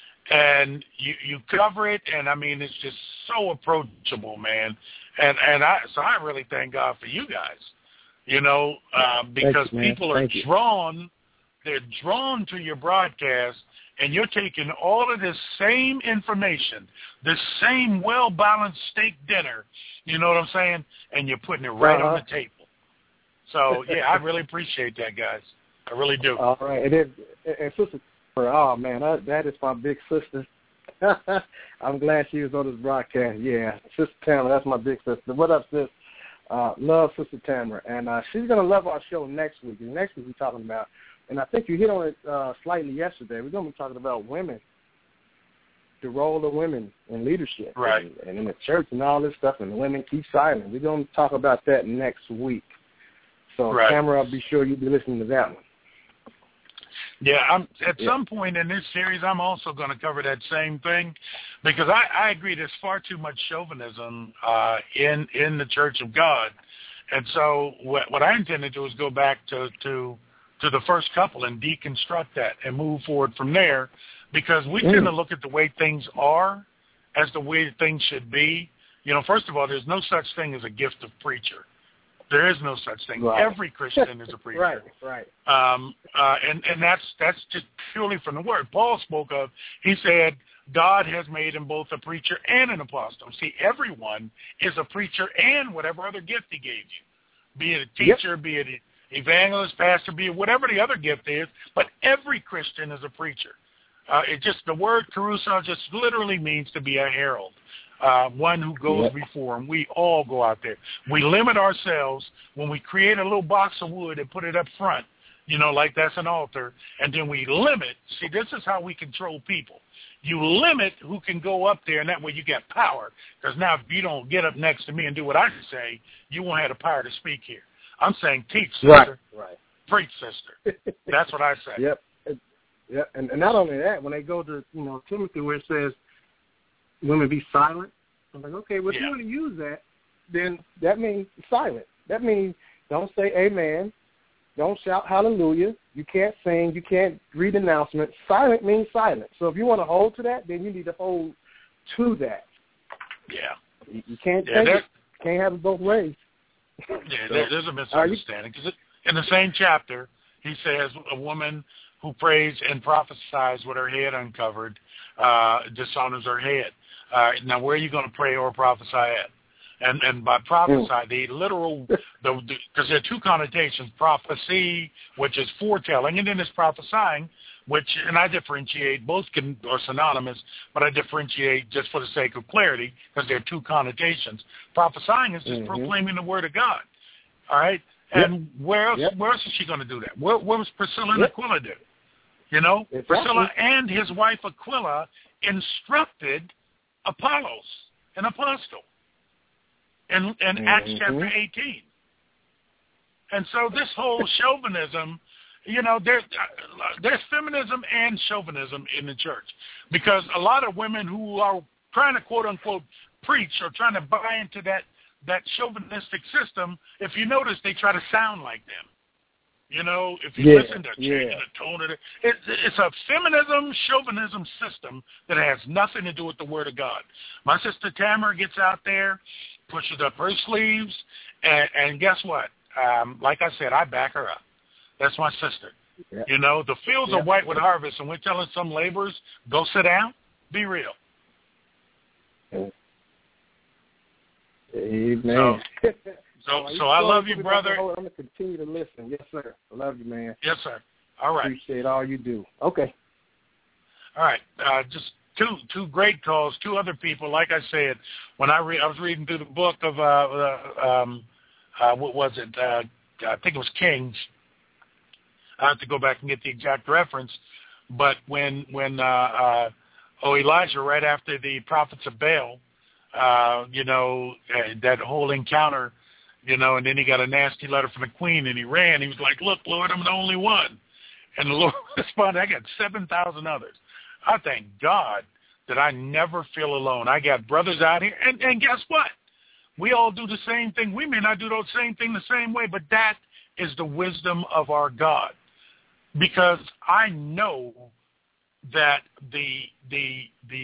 and you, you cover it, and, I mean, it's just so approachable, man. And and I so I really thank God for you guys, you know, uh, because you, people are Thank you. drawn, they're drawn to your broadcast. And you're taking all of this same information, this same well-balanced steak dinner, you know what I'm saying, and you're putting it right uh-huh. on the table. So, yeah, I really appreciate that, guys. I really do. All right. And, then, and Sister, oh, man, that, that is my big sister. I'm glad she was on this broadcast. Yeah, Sister Tamara, that's my big sister. What up, sis? Uh, love Sister Tamara. And uh, she's going to love our show next week. And next week we're talking about, and I think you hit on it uh, slightly yesterday, we're going to be talking about women, the role of women in leadership. Right. And, and in the church and all this stuff, and the women keep silent. We're going to talk about that next week. So, right. Tamara, I'll be sure you'll be listening to that one. Yeah, I'm, at yeah. some point in this series, I'm also going to cover that same thing, because I, I agree there's far too much chauvinism uh, in in the Church of God, and so what, what I intend to do is go back to, to to the first couple and deconstruct that and move forward from there, because we mm. tend to look at the way things are as the way things should be. You know, first of all, there's no such thing as a gift of preacher. There is no such thing. Right. Every Christian is a preacher. right, right. Um, uh, and, and that's that's just purely from the Word. Paul spoke of, he said, God has made him both a preacher and an apostle. See, everyone is a preacher and whatever other gift he gave you, be it a teacher, yep. be it an evangelist, pastor, be it whatever the other gift is, but every Christian is a preacher. Uh, it just, the word caruso just literally means to be a herald. Uh, one who goes yep. before, and we all go out there. We limit ourselves when we create a little box of wood and put it up front, you know, like that's an altar, and then we limit. See, this is how we control people. You limit who can go up there, and that way you get power, because now if you don't get up next to me and do what I say, you won't have the power to speak here. I'm saying teach, sister. Right, right. Preach, sister. That's what I say. Yep. Yeah, and, and not only that, when they go to, you know, Timothy where it says women be silent, I'm like, okay, well, if yeah. you want to use that, then that means silent. That means don't say amen, don't shout hallelujah, you can't sing, you can't read announcements. Silent means silent. So if you want to hold to that, then you need to hold to that. Yeah. You, you can't yeah, take it. Can't have it both ways. Yeah, so, there, there's a misunderstanding. Because in the same chapter, he says a woman who prays and prophesies with her head uncovered uh, dishonors her head. Uh, now, where are you going to pray or prophesy at? And and by prophesy, mm. the literal, because the, the, there are two connotations, prophecy, which is foretelling, and then there's prophesying, which, and I differentiate, both can, are synonymous, but I differentiate just for the sake of clarity, because there are two connotations. Prophesying is just mm-hmm. proclaiming the word of God, all right? And yep. where else Yep. where else is she going to do that? Where, where was Priscilla and yep. Aquila do? You know, exactly. Priscilla and his wife Aquila instructed Apollos, an apostle, in, in mm-hmm. Acts chapter eighteen. And so this whole chauvinism, you know, there's, uh, there's feminism and chauvinism in the church, because a lot of women who are trying to, quote-unquote, preach or trying to buy into that, that chauvinistic system, if you notice, they try to sound like them. You know, if you yeah, listen to yeah. changing the tone of it, it, it's a feminism, chauvinism system that has nothing to do with the Word of God. My sister Tamara gets out there, pushes up her sleeves, and, and guess what? Um, like I said, I back her up. That's my sister. Yeah. You know, the fields yeah. are white with harvest, and we're telling some laborers, go sit down, be real. Amen. So, So, so I love you, brother. I'm going to continue to listen. Yes, sir. I love you, man. Yes, sir. All right. Appreciate all you do. Okay. All right. Uh, just two two great calls, two other people. Like I said, when I re- I was reading through the book of, uh, uh, um, uh, what was it? Uh, I think it was Kings. I have to go back and get the exact reference. But when, when uh, uh, oh, Elijah, right after the prophets of Baal, uh, you know, uh, that whole encounter, you know, and then he got a nasty letter from the queen, and he ran. He was like, look, Lord, I'm the only one. And the Lord responded, I got seven thousand others. I thank God that I never feel alone. I got brothers out here, and, and guess what? We all do the same thing. We may not do the same thing the same way, but that is the wisdom of our God. Because I know that the the the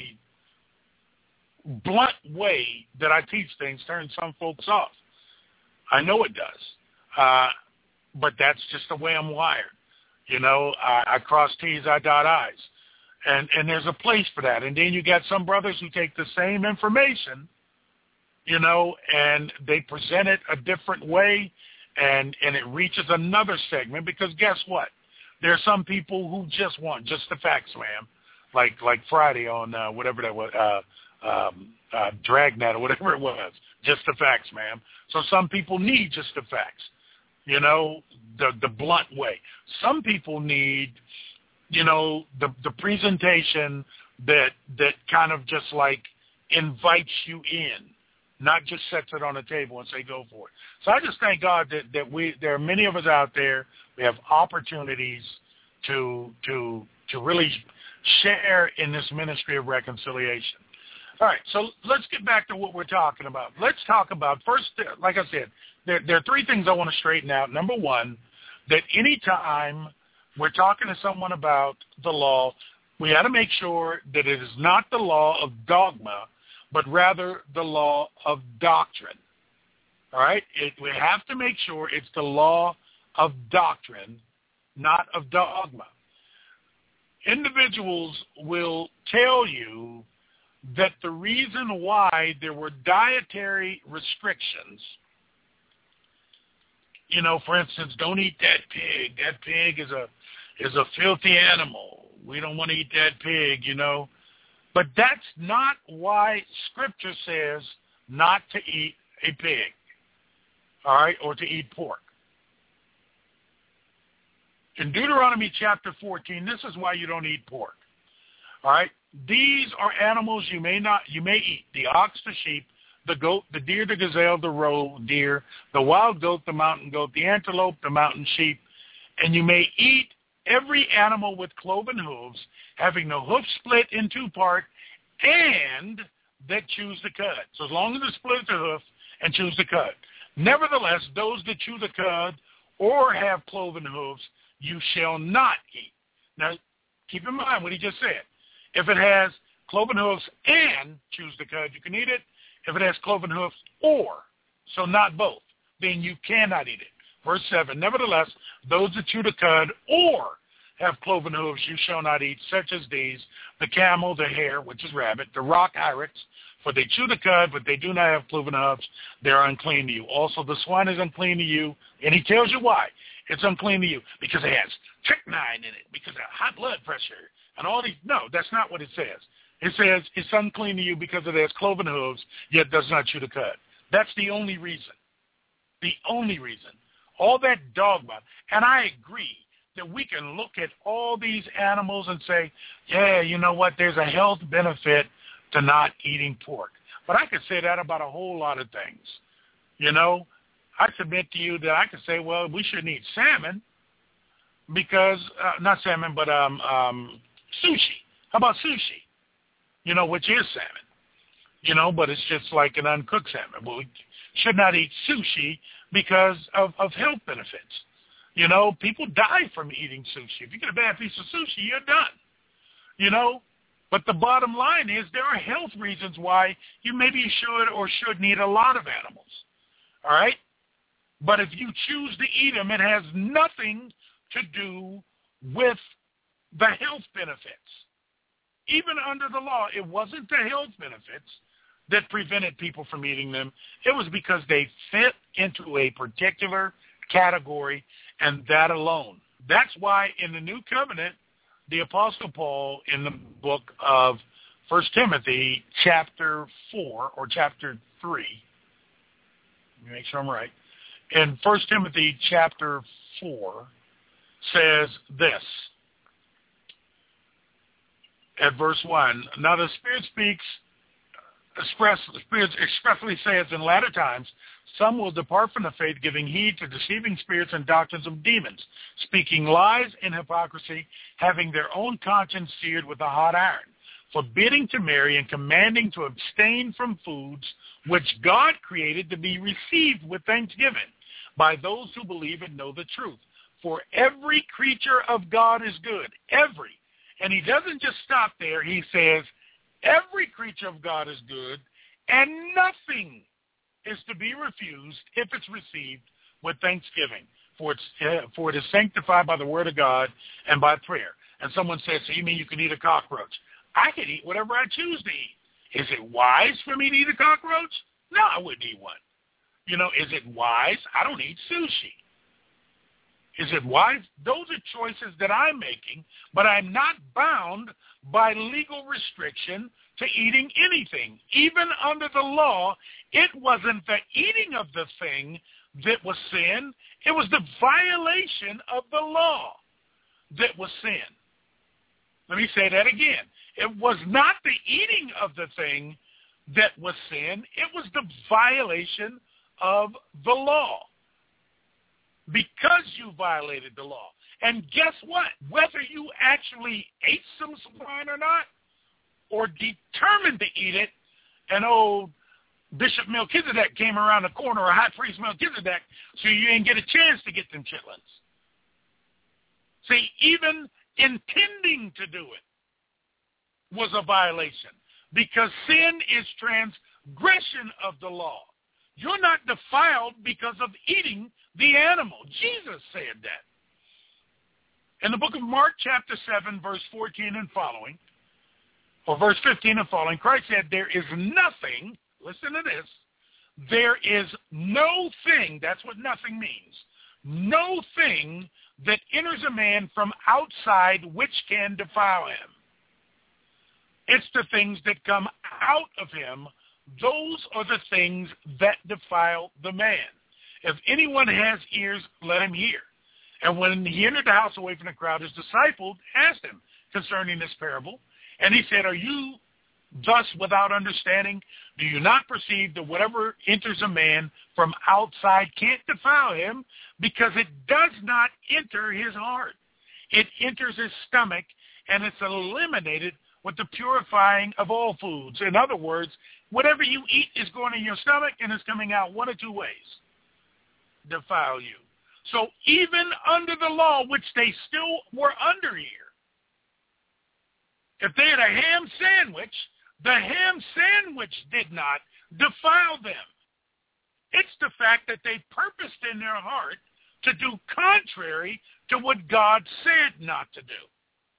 blunt way that I teach things turns some folks off. I know it does, uh, but that's just the way I'm wired. You know, I, I cross T's, I dot I's, and and there's a place for that. And then you got some brothers who take the same information, you know, and they present it a different way, and and it reaches another segment. Because guess what? There are some people who just want just the facts, ma'am, like like Friday on uh, whatever that was. Uh, Um, uh, Dragnet or whatever it was, just the facts, ma'am. So some people need just the facts, you know, the the blunt way. Some people need, you know, the the presentation that that kind of just like invites you in, not just sets it on the table and say go for it. So I just thank God that that we there are many of us out there. We have opportunities to to to really share in this ministry of reconciliation. All right, so let's get back to what we're talking about. Let's talk about, first, like I said, there, there are three things I want to straighten out. Number one, that any time we're talking to someone about the law, we got to make sure that it is not the law of dogma, but rather the law of doctrine. All right? It, we have to make sure it's the law of doctrine, not of dogma. Individuals will tell you that the reason why there were dietary restrictions, you know, for instance, don't eat that pig. That pig is a is a filthy animal. We don't want to eat that pig, you know. But that's not why Scripture says not to eat a pig, all right, or to eat pork. In Deuteronomy chapter fourteen, this is why you don't eat pork, all right? These are animals you may not, you may eat: the ox, the sheep, the goat, the deer, the gazelle, the roe deer, the wild goat, the mountain goat, the antelope, the mountain sheep, and you may eat every animal with cloven hooves, having the hoof split in two part, and that chews the cud. So as long as it splits the hoof and chews the cud. Nevertheless, those that chew the cud or have cloven hooves, you shall not eat. Now, keep in mind what he just said. If it has cloven hooves and chews the cud, you can eat it. If it has cloven hooves or, so not both, then you cannot eat it. Verse seven, nevertheless, those that chew the cud or have cloven hooves you shall not eat, such as these, the camel, the hare, which is rabbit, the rock hyrax, for they chew the cud, but they do not have cloven hooves, they are unclean to you. Also, the swine is unclean to you, and he tells you why. It's unclean to you, because it has strychnine in it, because of high blood pressure, and all these. No, that's not what it says. It says it's unclean to you because it has cloven hooves, yet does not chew the cud. That's the only reason. The only reason. All that dogma, and I agree that we can look at all these animals and say, yeah, you know what, there's a health benefit to not eating pork. But I could say that about a whole lot of things. You know, I submit to you that I could say, well, we shouldn't eat salmon because, uh, not salmon, but um, um, sushi. How about sushi? You know, which is salmon. You know, but it's just like an uncooked salmon. Well, we should not eat sushi because of, of health benefits. You know, people die from eating sushi. If you get a bad piece of sushi, you're done. You know, but the bottom line is there are health reasons why you maybe should or shouldn't eat a lot of animals. All right? But if you choose to eat them, it has nothing to do with the health benefits. Even under the law, it wasn't the health benefits that prevented people from eating them. It was because they fit into a particular category, and that alone. That's why in the New Covenant, the Apostle Paul in the book of First Timothy chapter four or chapter three, let me make sure I'm right, in First Timothy chapter four says this, at verse one, now the Spirit speaks, express, the Spirit expressly says in latter times, some will depart from the faith, giving heed to deceiving spirits and doctrines of demons, speaking lies and hypocrisy, having their own conscience seared with a hot iron, forbidding to marry and commanding to abstain from foods which God created to be received with thanksgiving by those who believe and know the truth. For every creature of God is good, every. And he doesn't just stop there. He says, every creature of God is good, and nothing is to be refused if it's received with thanksgiving, for, it's, uh, for it is sanctified by the word of God and by prayer. And someone says, so you mean you can eat a cockroach? I can eat whatever I choose to eat. Is it wise for me to eat a cockroach? No, I wouldn't eat one. You know, is it wise? I don't eat sushi. Is it wise? Those are choices that I'm making, but I'm not bound by legal restriction to eating anything. Even under the law, it wasn't the eating of the thing that was sin. It was the violation of the law that was sin. Let me say that again. It was not the eating of the thing that was sin. It was the violation of the law. Because you violated the law. And guess what? Whether you actually ate some swine or not, or determined to eat it, and old Bishop Melchizedek came around the corner, or High Priest Melchizedek, so you didn't get a chance to get them chitlins. See, even intending to do it was a violation, because sin is transgression of the law. You're not defiled because of eating the animal. Jesus said that. In the book of Mark, chapter seven, verse fourteen and following, or verse fifteen and following, Christ said, there is nothing, listen to this, there is no thing, that's what nothing means, no thing that enters a man from outside which can defile him. It's the things that come out of him. Those are the things that defile the man. If anyone has ears, let him hear. And when he entered the house away from the crowd, his disciples asked him concerning this parable. And he said, are you thus without understanding? Do you not perceive that whatever enters a man from outside can't defile him, because it does not enter his heart? it enters his stomach, and it's eliminated with the purifying of all foods. In other words, whatever you eat is going in your stomach, and it's coming out one or two ways. Defile you. So even under the law, which they still were under here, if they had a ham sandwich, the ham sandwich did not defile them. It's the fact that they purposed in their heart to do contrary to what God said not to do.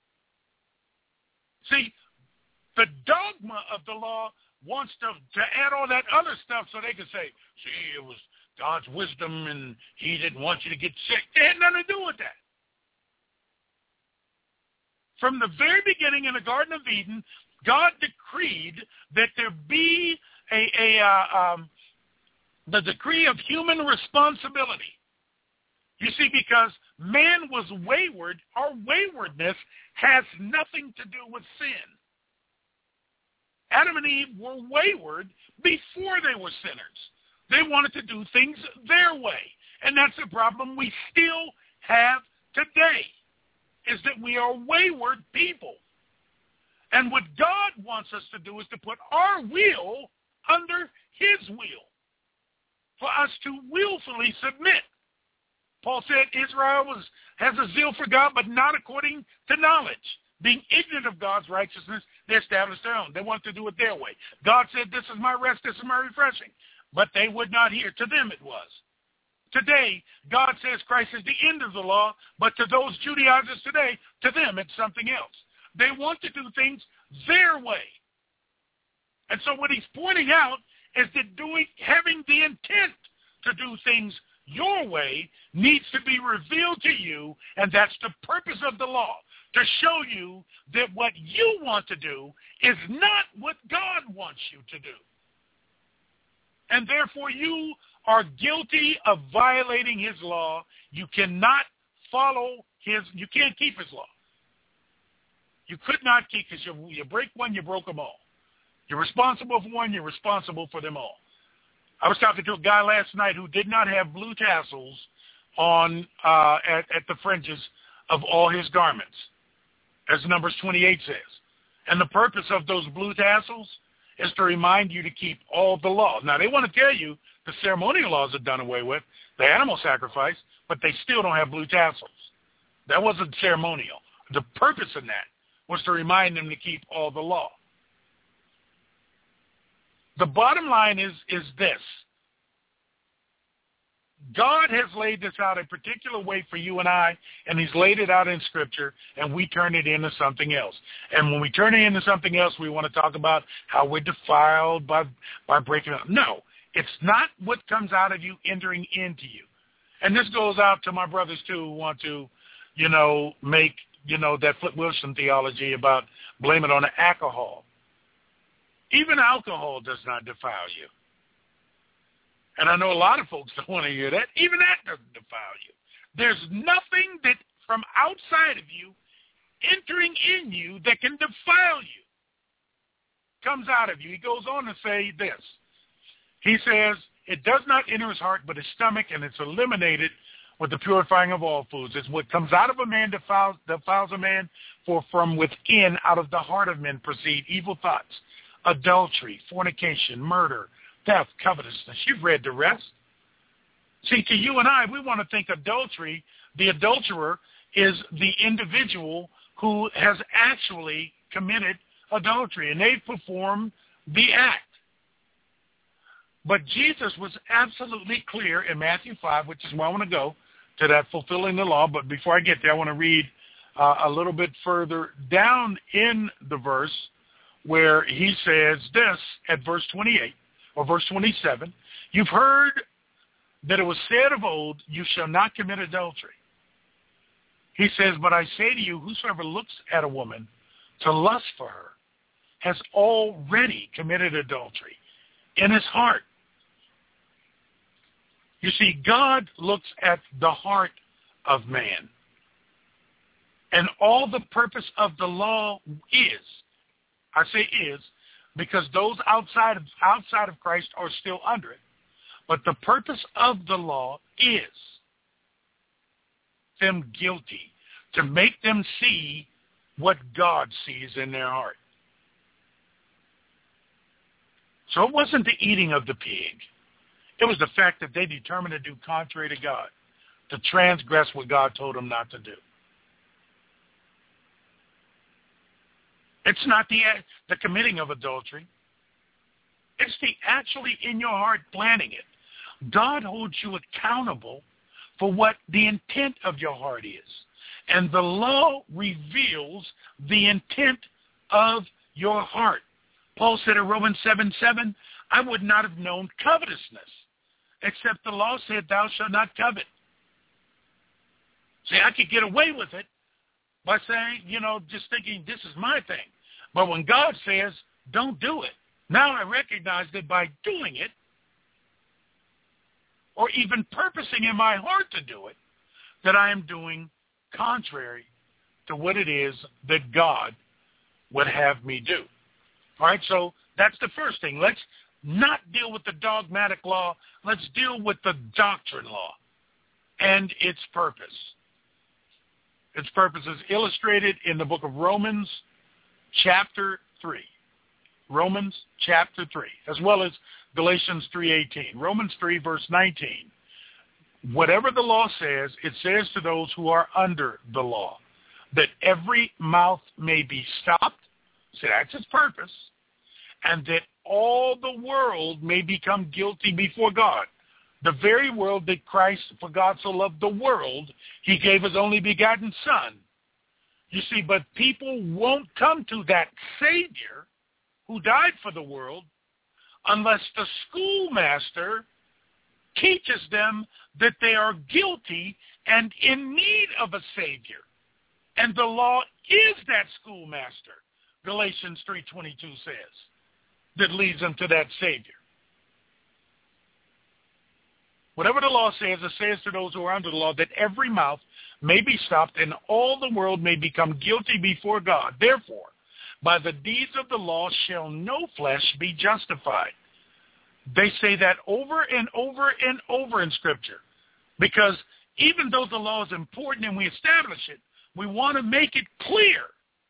See, the dogma of the law wants to, to add all that other stuff so they can say, see, it was God's wisdom and he didn't want you to get sick. It had nothing to do with that. From the very beginning in the Garden of Eden, God decreed that there be a, a uh, um, the decree of human responsibility. You see, because man was wayward, our waywardness has nothing to do with sin. Adam and Eve were wayward before they were sinners. They wanted to do things their way. And that's the problem we still have today, is that we are wayward people. And what God wants us to do is to put our will under his will, for us to willfully submit. Paul said Israel was, has a zeal for God, but not according to knowledge. Being ignorant of God's righteousness, they established their own. They wanted to do it their way. God said, this is my rest, this is my refreshing. But they would not hear. To them it was. Today, God says Christ is the end of the law, but to those Judaizers today, to them it's something else. They want to do things their way. And so what he's pointing out is that doing, having the intent to do things your way needs to be revealed to you, and that's the purpose of the law, to show you that what you want to do is not what God wants you to do. And therefore you are guilty of violating his law. You cannot follow his, you can't keep his law. You could not keep, because you, you break one, you broke them all. You're responsible for one, you're responsible for them all. I was talking to a guy last night who did not have blue tassels on uh, at, at the fringes of all his garments, as Numbers twenty-eight says. And the purpose of those blue tassels is to remind you to keep all the law. Now, they want to tell you the ceremonial laws are done away with, the animal sacrifice, but they still don't have blue tassels. That wasn't ceremonial. The purpose in that was to remind them to keep all the law. The bottom line is, is this. God has laid this out a particular way for you and I, and he's laid it out in Scripture, and we turn it into something else. And when we turn it into something else, we want to talk about how we're defiled by, by breaking up. No, it's not what comes out of you entering into you. And this goes out to my brothers, too, who want to, you know, make, you know, that Flip Wilson theology about blame it on the alcohol. Even alcohol does not defile you. And I know a lot of folks don't want to hear that. Even that doesn't defile you. There's nothing that from outside of you entering in you that can defile you. Comes out of you. He goes on to say this. He says, it does not enter his heart but his stomach, and it's eliminated with the purifying of all foods. It's what comes out of a man defiles, defiles a man, for from within, out of the heart of men, proceed evil thoughts, adultery, fornication, murder, theft, covetousness. You've read the rest. See, to you and I, we want to think adultery, the adulterer is the individual who has actually committed adultery, and they've performed the act. But Jesus was absolutely clear in Matthew five, which is where I want to go, to that fulfilling the law. But before I get there, I want to read uh, a little bit further down in the verse where he says this at verse twenty-eight. Or verse twenty-seven, you've heard that it was said of old, you shall not commit adultery. He says, but I say to you, whosoever looks at a woman to lust for her has already committed adultery in his heart. You see, God looks at the heart of man. And all the purpose of the law is, I say is, because those outside of, outside of Christ are still under it. But the purpose of the law is them guilty, to make them see what God sees in their heart. So it wasn't the eating of the pig. It was the fact that they determined to do contrary to God, to transgress what God told them not to do. It's not the, the committing of adultery. It's the actually in your heart planning it. God holds you accountable for what the intent of your heart is. And the law reveals the intent of your heart. Paul said in Romans seven seven, I would not have known covetousness, except the law said, thou shalt not covet. See, I could get away with it by saying, you know, just thinking this is my thing. But when God says, don't do it, now I recognize that by doing it, or even purposing in my heart to do it, that I am doing contrary to what it is that God would have me do. All right, so that's the first thing. Let's not deal with the dogmatic law. Let's deal with the doctrine law and its purpose. Its purpose is illustrated in the book of Romans, chapter three. Romans chapter three, as well as Galatians three eighteen. Romans three, verse nineteen. Whatever the law says, it says to those who are under the law, that every mouth may be stopped. See, that's its purpose. And that all the world may become guilty before God. The very world that Christ, for God so loved the world, he gave his only begotten Son. You see, but people won't come to that Savior who died for the world unless the schoolmaster teaches them that they are guilty and in need of a Savior. And the law is that schoolmaster, Galatians three twenty-two says, that leads them to that Savior. Whatever the law says, it says to those who are under the law that every mouth may be stopped and all the world may become guilty before God. Therefore, by the deeds of the law shall no flesh be justified. They say that over and over and over in Scripture, because even though the law is important and we establish it, we want to make it clear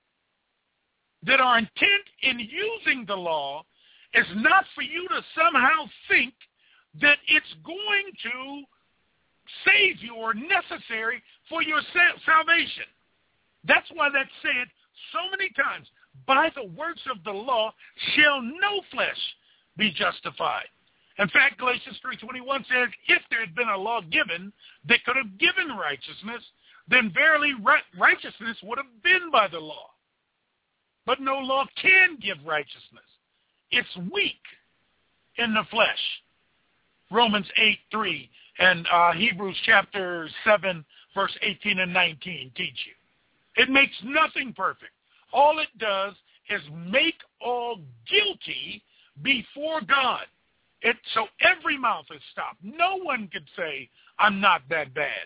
that our intent in using the law is not for you to somehow think that it's going to save you or necessary for your salvation. That's why that's said so many times. By the works of the law shall no flesh be justified. In fact, Galatians three twenty-one says, if there had been a law given that could have given righteousness, then verily righteousness would have been by the law. But no law can give righteousness. It's weak in the flesh. Romans eight three and uh, Hebrews chapter seven, verse eighteen and nineteen teach you. It makes nothing perfect. All it does is make all guilty before God. It, so every mouth is stopped. No one could say, I'm not that bad.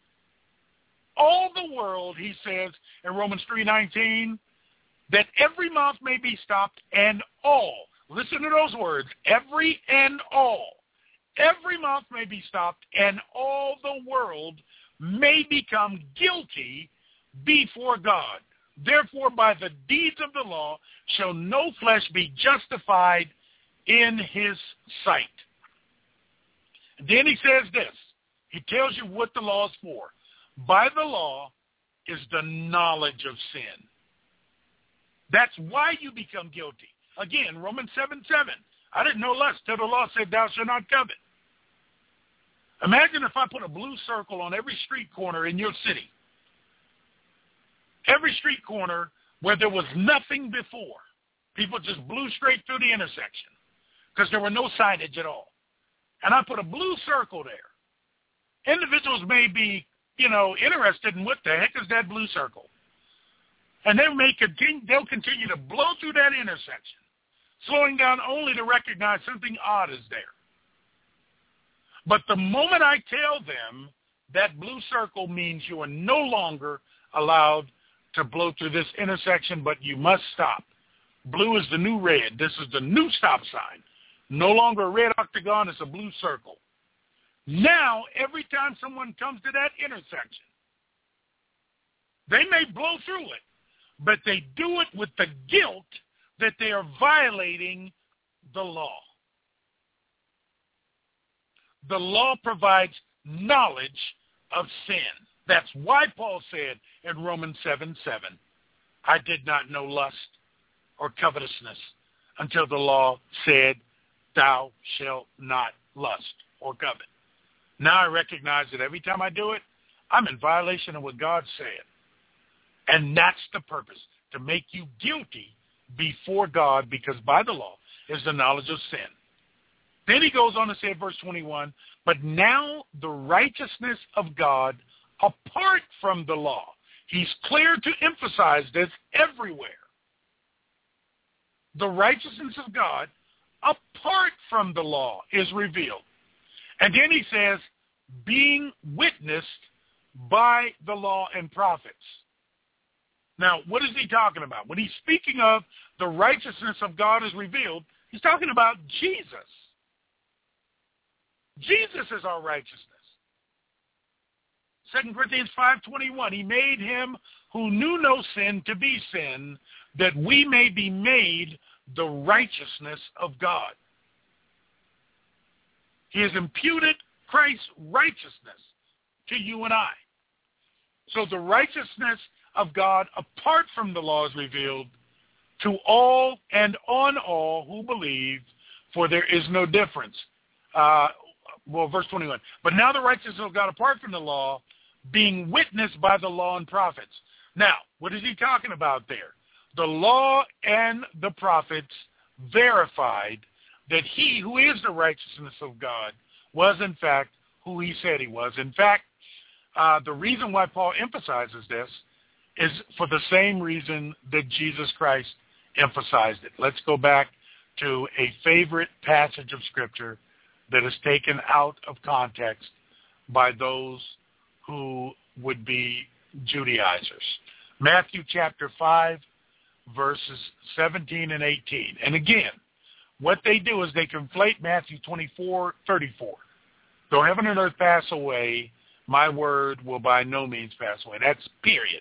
All the world, he says in Romans three nineteen, that every mouth may be stopped and all. Listen to those words, every and all. Every mouth may be stopped and all the world may become guilty before God. Therefore, by the deeds of the law shall no flesh be justified in his sight. Then he says this. He tells you what the law is for. By the law is the knowledge of sin. That's why you become guilty. Again, Romans seven seven. I didn't know lust till the law said thou shalt not covet. Imagine if I put a blue circle on every street corner in your city. Every street corner where there was nothing before. People just blew straight through the intersection because there were no signage at all. And I put a blue circle there. Individuals may be, you know, interested in what the heck is that blue circle. And they may continue, they'll continue to blow through that intersection, slowing down only to recognize something odd is there. But the moment I tell them that blue circle means you are no longer allowed to blow through this intersection, but you must stop. Blue is the new red. This is the new stop sign. No longer a red octagon, it's a blue circle. Now, every time someone comes to that intersection, They may blow through it, but they do it with the guilt that they are violating the law. The law provides knowledge of sin. That's why Paul said in Romans seven seven, I did not know lust or covetousness until the law said, thou shalt not lust or covet. Now I recognize that every time I do it, I'm in violation of what God said. And that's the purpose, to make you guilty before God, because by the law is the knowledge of sin. Then he goes on to say in verse twenty-one, but now the righteousness of God apart from the law. He's clear to emphasize this everywhere. The righteousness of God apart from the law is revealed. And then he says, being witnessed by the law and prophets. Now, what is he talking about? When he's speaking of the righteousness of God is revealed, he's talking about Jesus. Jesus is our righteousness. Second Corinthians five twenty-one, he made him who knew no sin to be sin, that we may be made the righteousness of God. He has imputed Christ's righteousness to you and I. So the righteousness of God apart from the law is revealed to all and on all who believe, for there is no difference. Uh, well, verse twenty-one. But now the righteousness of God apart from the law, being witnessed by the law and prophets. Now, what is he talking about there? The law and the prophets verified that he who is the righteousness of God was in fact who he said he was. In fact, uh, the reason why Paul emphasizes this is for the same reason that Jesus Christ emphasized it. Let's go back to a favorite passage of Scripture that is taken out of context by those who would be Judaizers. Matthew chapter five, verses seventeen and eighteen. And again, what they do is they conflate Matthew twenty-four thirty-four. Though heaven and earth pass away, my word will by no means pass away. That's period.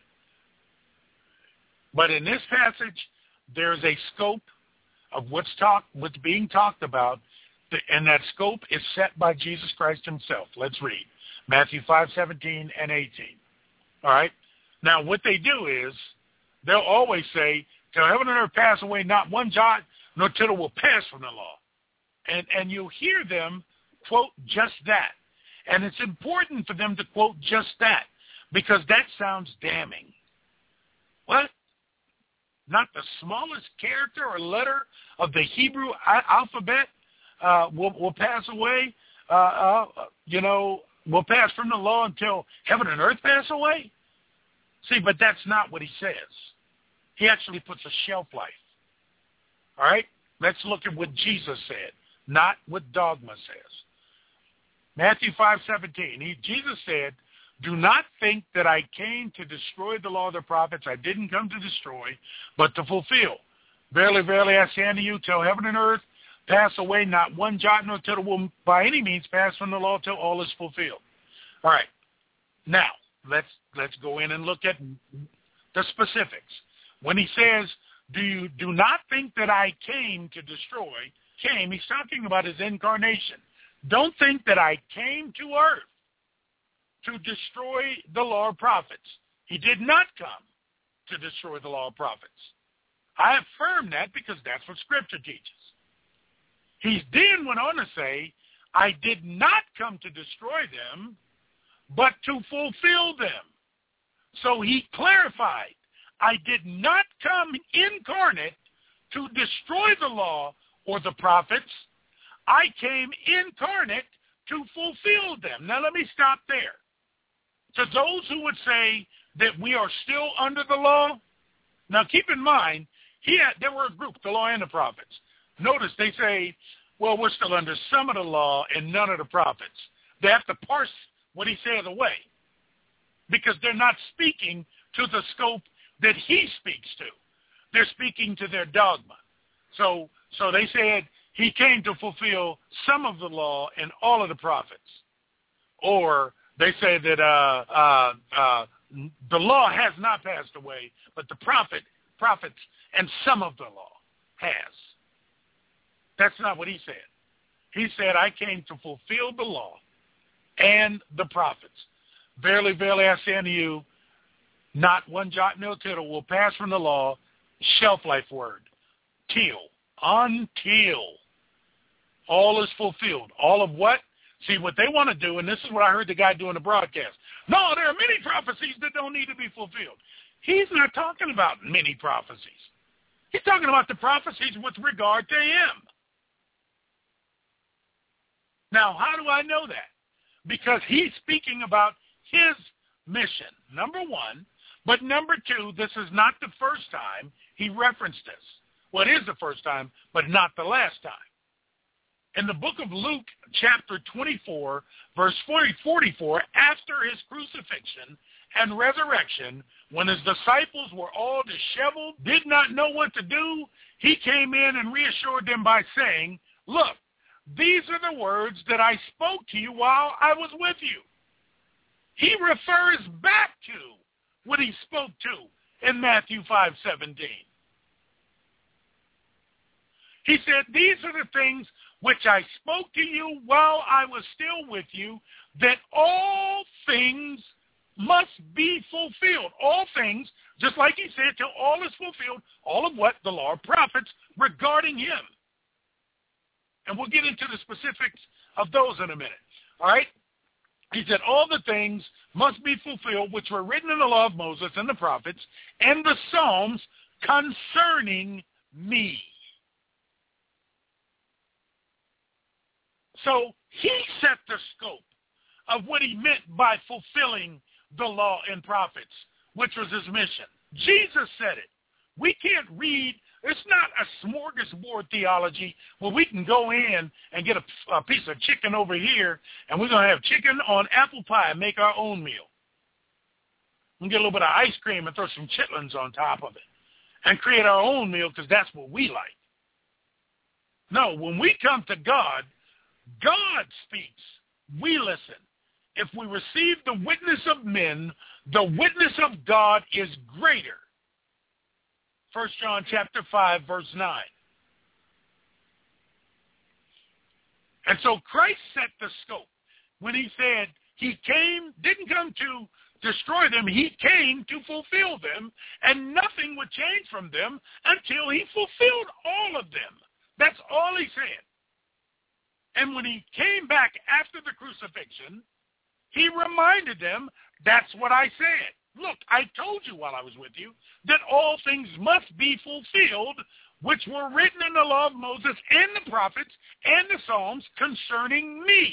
But in this passage, there is a scope of what's talk, what's being talked about, and that scope is set by Jesus Christ himself. Let's read Matthew five seventeen and eighteen. All right? Now, what they do is they'll always say, till heaven and earth pass away, not one jot nor tittle will pass from the law. And, and you'll hear them quote just that. And it's important for them to quote just that, because that sounds damning. What? Not the smallest character or letter of the Hebrew alphabet uh, will, will pass away, uh, uh, you know, will pass from the law until heaven and earth pass away? See, but that's not what he says. He actually puts a shelf life. All right? Let's look at what Jesus said, not what dogma says. Matthew five seventeen, he, Jesus said, do not think that I came to destroy the law of the prophets. I didn't come to destroy, but to fulfill. Verily, verily, I say unto you, till heaven and earth pass away, not one jot nor tittle will by any means pass from the law till all is fulfilled. All right. Now, let's let's go in and look at the specifics. When he says, do you do not think that I came to destroy, came, he's talking about his incarnation. Don't think that I came to earth to destroy the law of prophets. He did not come to destroy the law of prophets. I affirm that because that's what Scripture teaches. He then went on to say, I did not come to destroy them, but to fulfill them. So he clarified, I did not come incarnate to destroy the law or the prophets. I came incarnate to fulfill them. Now let me stop there. To those who would say that we are still under the law, now keep in mind, he had, there were a group, the law and the prophets. Notice they say, well, we're still under some of the law and none of the prophets. They have to parse what he says away because they're not speaking to the scope that he speaks to. They're speaking to their dogma. So, so they said he came to fulfill some of the law and all of the prophets. Or they say that uh, uh, uh, the law has not passed away, but the prophet, prophets and some of the law has. That's not what he said. He said, I came to fulfill the law and the prophets. Verily, verily, I say unto you, not one jot nor tittle will pass from the law, shelf life word, till, until all is fulfilled. All of what? See, what they want to do, and this is what I heard the guy doing the broadcast. No, there are many prophecies that don't need to be fulfilled. He's not talking about many prophecies. He's talking about the prophecies with regard to him. Now, how do I know that? Because he's speaking about his mission, number one. But number two, this is not the first time he referenced this. Well, it is the first time, but not the last time. In the book of Luke, chapter twenty-four, verse forty-four, after his crucifixion and resurrection, when his disciples were all disheveled, did not know what to do, he came in and reassured them by saying, look, these are the words that I spoke to you while I was with you. He refers back to what he spoke to in Matthew five seventeen. He said, these are the things which I spoke to you while I was still with you, that all things must be fulfilled. All things, just like he said, till all is fulfilled, all of what the law of prophets regarding him. And we'll get into the specifics of those in a minute. All right? He said, all the things must be fulfilled which were written in the law of Moses and the prophets and the Psalms concerning me. So he set the scope of what he meant by fulfilling the law and prophets, which was his mission. Jesus said it. We can't read. It's not a smorgasbord theology where we can go in and get a, a piece of chicken over here, and we're going to have chicken on apple pie and make our own meal. We can get a little bit of ice cream and throw some chitlins on top of it and create our own meal because that's what we like. No, when we come to God, God speaks. We listen. If we receive the witness of men, the witness of God is greater. First John chapter five, verse nine. And so Christ set the scope when he said he came, didn't come to destroy them, he came to fulfill them, and nothing would change from them until he fulfilled all of them. That's all he said. And when he came back after the crucifixion, he reminded them, that's what I said. Look, I told you while I was with you that all things must be fulfilled which were written in the law of Moses and the prophets and the Psalms concerning me.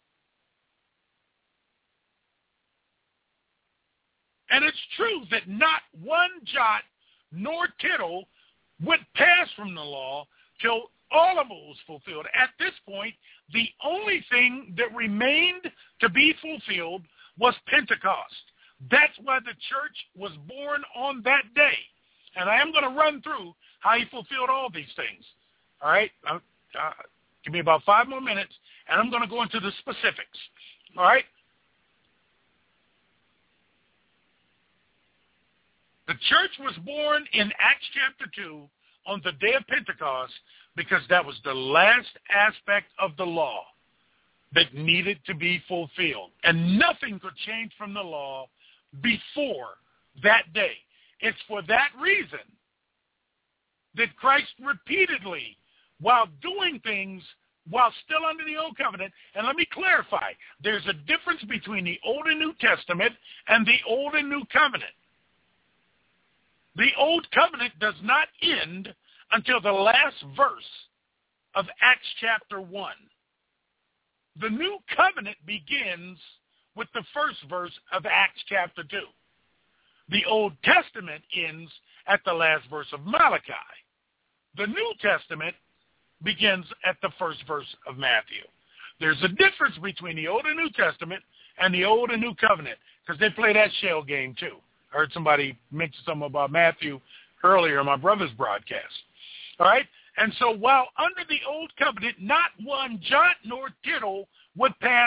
And it's true that not one jot nor tittle would pass from the law till all of it was fulfilled. At this point, the only thing that remained to be fulfilled was Pentecost. That's why the church was born on that day. And I am going to run through how he fulfilled all these things. All right? Uh, uh, give me about five more minutes, and I'm going to go into the specifics. All right? The church was born in Acts chapter two on the day of Pentecost because that was the last aspect of the law that needed to be fulfilled. And nothing could change from the law before that day. It's for that reason that Christ repeatedly, while doing things while still under the Old Covenant, and let me clarify, there's a difference between the Old and New Testament and the Old and New Covenant. The Old Covenant does not end until the last verse of Acts chapter one. The New Covenant begins with the first verse of Acts chapter two. The Old Testament ends at the last verse of Malachi. The New Testament begins at the first verse of Matthew. There's a difference between the Old and New Testament and the Old and New Covenant because they play that shell game too. I heard somebody mention something about Matthew earlier in my brother's broadcast. All right? And so while under the Old Covenant, not one jot nor tittle would pass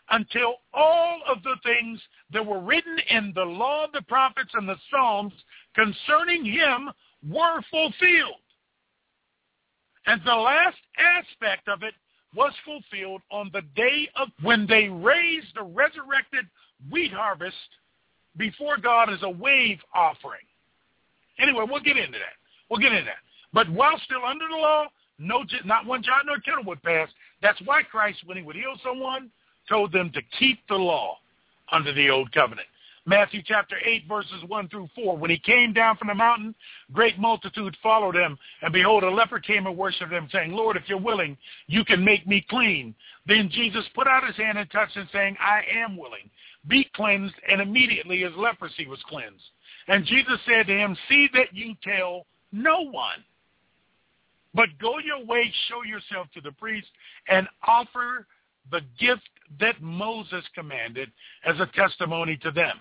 until all of the things that were written in the law, the prophets, and the Psalms concerning him were fulfilled. And the last aspect of it was fulfilled on the day of when they raised the resurrected wheat harvest before God as a wave offering. Anyway, we'll get into that. We'll get into that. But while still under the law, no, not one jot nor tittle would pass. That's why Christ, when he would heal someone, told them to keep the law under the old covenant. Matthew chapter eight, verses one through four. When he came down from the mountain, great multitude followed him. And behold, a leper came and worshipped him, saying, Lord, if you're willing, you can make me clean. Then Jesus put out his hand and touched him, saying, I am willing. Be cleansed. And immediately his leprosy was cleansed. And Jesus said to him, see that you tell no one. But go your way, show yourself to the priest, and offer the gift that Moses commanded as a testimony to them.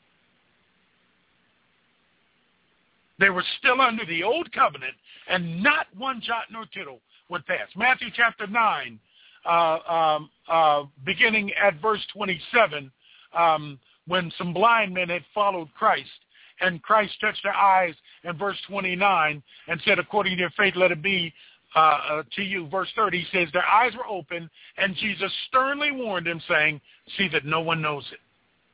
They were still under the old covenant, and not one jot nor tittle would pass. Matthew chapter nine, uh, um, uh, beginning at verse twenty-seven, um, when some blind men had followed Christ, and Christ touched their eyes, in verse twenty-nine, and said, according to your faith, let it be uh, uh, to you. Verse thirty says, their eyes were open, and Jesus sternly warned them, saying, see that no one knows it.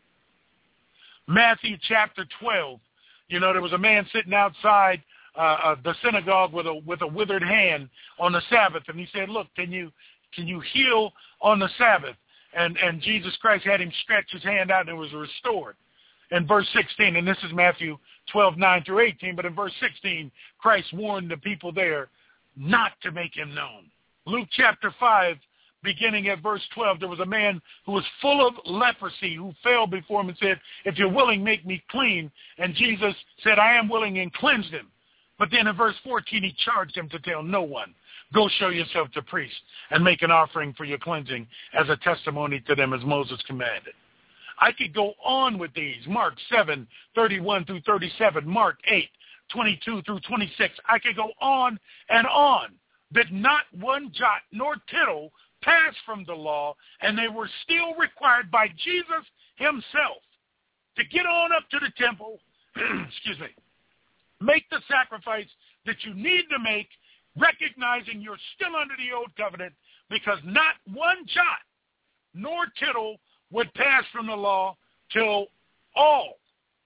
Matthew chapter twelve, you know, there was a man sitting outside uh, uh, the synagogue with a with a withered hand on the Sabbath, and he said, look, can you can you heal on the Sabbath? And and Jesus Christ had him stretch his hand out, and it was restored. In verse sixteen, and this is Matthew twelve, nine through eighteen, but in verse sixteen, Christ warned the people there not to make him known. Luke chapter five, beginning at verse twelve, there was a man who was full of leprosy who fell before him and said, if you're willing, make me clean. And Jesus said, I am willing, and cleansed him. But then in verse fourteen, he charged him to tell no one. Go show yourself to priests and make an offering for your cleansing as a testimony to them as Moses commanded. I could go on with these. Mark seven, thirty-one through thirty-seven, Mark eight, twenty-two through twenty-six. I could go on and on, that not one jot nor tittle passed from the law, and they were still required by Jesus himself to get on up to the temple, excuse me, make the sacrifice that you need to make, recognizing you're still under the old covenant, because not one jot nor tittle would pass from the law till all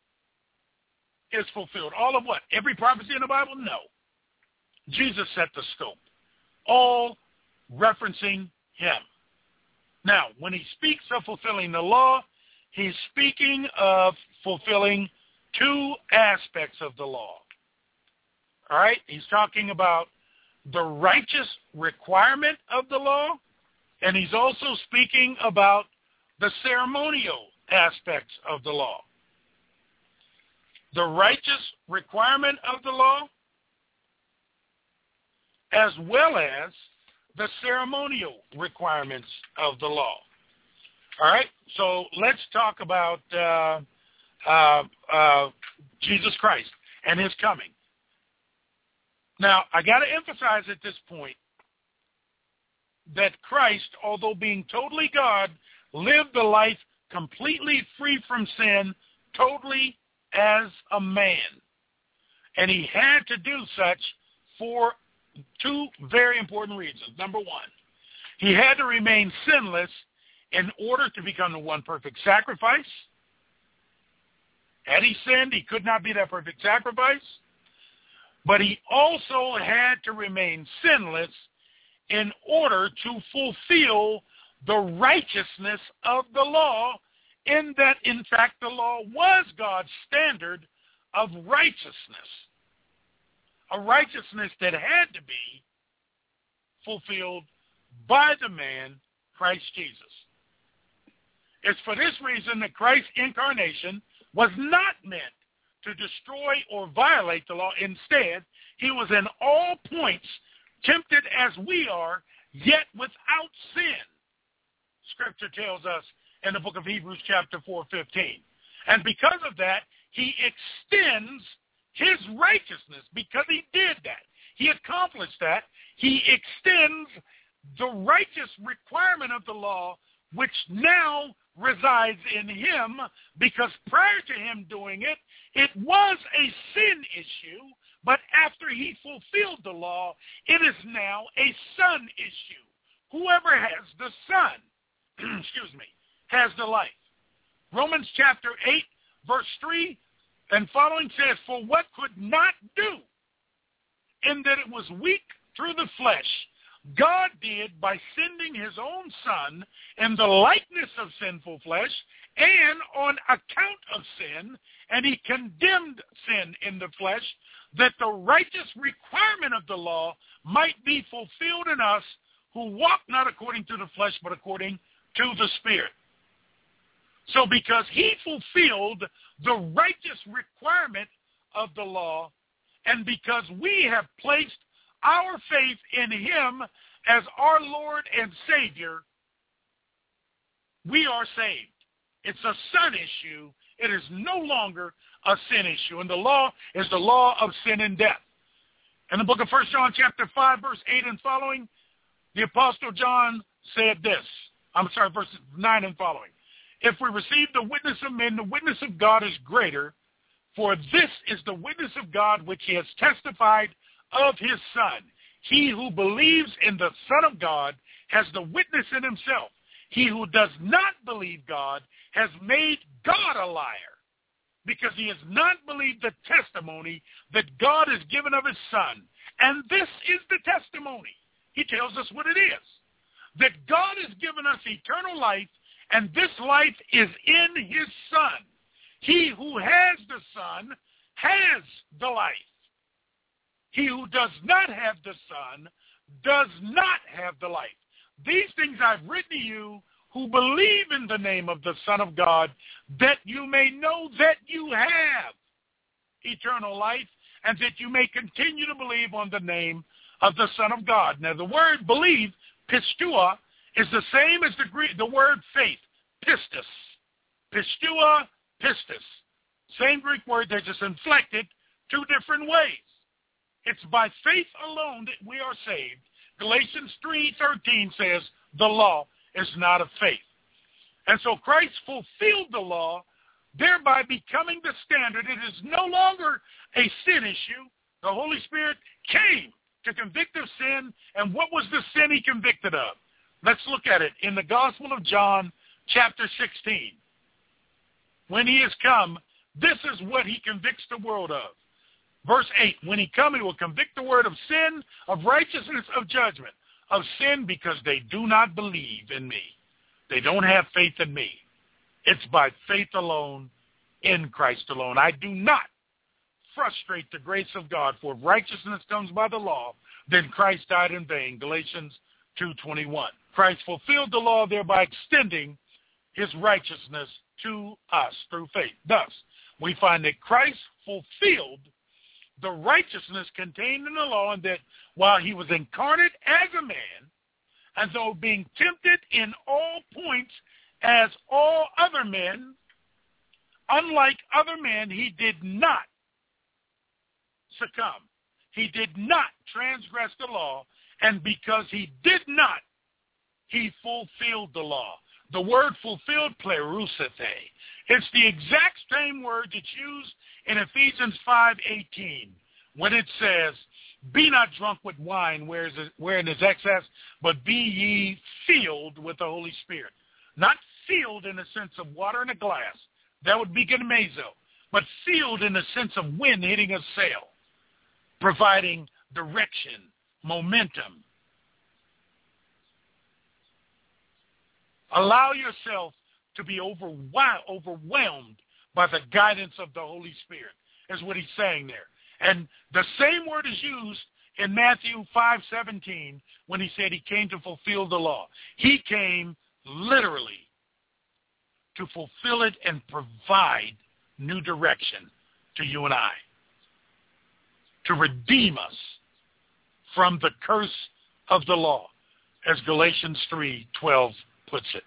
is fulfilled. All of what? Every prophecy in the Bible? No. Jesus set the scope. All referencing him. Now, when he speaks of fulfilling the law, he's speaking of fulfilling two aspects of the law. All right? He's talking about the righteous requirement of the law, and he's also speaking about the ceremonial aspects of the law. The righteous requirement of the law, as well as the ceremonial requirements of the law. All right? So let's talk about uh, uh, uh, Jesus Christ and his coming. Now, I got to emphasize at this point that Christ, although being totally God, lived the life completely free from sin, totally as a man. And he had to do such for two very important reasons. Number one, he had to remain sinless in order to become the one perfect sacrifice. Had he sinned, he could not be that perfect sacrifice. But he also had to remain sinless in order to fulfill the righteousness of the law, in that, in fact, the law was God's standard of righteousness, a righteousness that had to be fulfilled by the man, Christ Jesus. It's for this reason that Christ's incarnation was not meant to destroy or violate the law. Instead, he was in all points tempted as we are, yet without sin. Scripture tells us in the book of Hebrews chapter four, fifteen. And because of that, he extends his righteousness, because he did that. He accomplished that. He extends the righteous requirement of the law which now resides in him, because prior to him doing it, it was a sin issue, but after he fulfilled the law, it is now a son issue. Whoever has the Son, excuse me, has the life. Romans chapter eight, verse three and following says, for what could not do, in that it was weak through the flesh, God did by sending his own Son in the likeness of sinful flesh and on account of sin, and he condemned sin in the flesh, that the righteous requirement of the law might be fulfilled in us who walk not according to the flesh, but according to the Spirit. So because he fulfilled the righteous requirement of the law, and because we have placed our faith in him as our Lord and Savior, we are saved. It's a son issue. It is no longer a sin issue. And the law is the law of sin and death. In the book of First John chapter five, verse eight and following, the Apostle John said this. I'm sorry, verse nine and following. If we receive the witness of men, the witness of God is greater, for this is the witness of God which he has testified of his Son. He who believes in the Son of God has the witness in himself. He who does not believe God has made God a liar, because he has not believed the testimony that God has given of his Son. And this is the testimony. He tells us what it is, that God has given us eternal life, and this life is in his Son. He who has the Son has the life. He who does not have the Son does not have the life. These things I've written to you who believe in the name of the Son of God, that you may know that you have eternal life, and that you may continue to believe on the name of the Son of God. Now, the word believe, pistua, is the same as the Greek, the word faith, pistis. Pistua, pistis. Same Greek word, they're just inflected two different ways. It's by faith alone that we are saved. Galatians three thirteen says the law is not of faith. And so Christ fulfilled the law, thereby becoming the standard. It is no longer a sin issue. The Holy Spirit came to convict of sin, and what was the sin he convicted of? Let's look at it in the Gospel of John, chapter sixteen. When he has come, this is what he convicts the world of. Verse eight, when he come, he will convict the world of sin, of righteousness, of judgment. Of sin, because they do not believe in me. They don't have faith in me. It's by faith alone, in Christ alone. I do not frustrate the grace of God, for if righteousness comes by the law, then Christ died in vain. Galatians two twenty-one. Christ fulfilled the law, thereby extending his righteousness to us through faith. Thus, we find that Christ fulfilled the righteousness contained in the law, and that while he was incarnate as a man, and though being tempted in all points as all other men, unlike other men, he did not succumb. He did not transgress the law, and because he did not, he fulfilled the law. The word fulfilled, plerusete. It's the exact same word that's used in Ephesians five eighteen, when it says, be not drunk with wine wherein is excess, but be ye filled with the Holy Spirit. Not filled in the sense of water in a glass. That would be gnomezo. But filled in the sense of wind hitting a sail, providing direction, momentum. Allow yourself to be overwhelmed by the guidance of the Holy Spirit, is what he's saying there. And the same word is used in Matthew five seventeen when he said he came to fulfill the law. He came literally to fulfill it and provide new direction to you and I, to redeem us from the curse of the law, as Galatians three twelve puts it.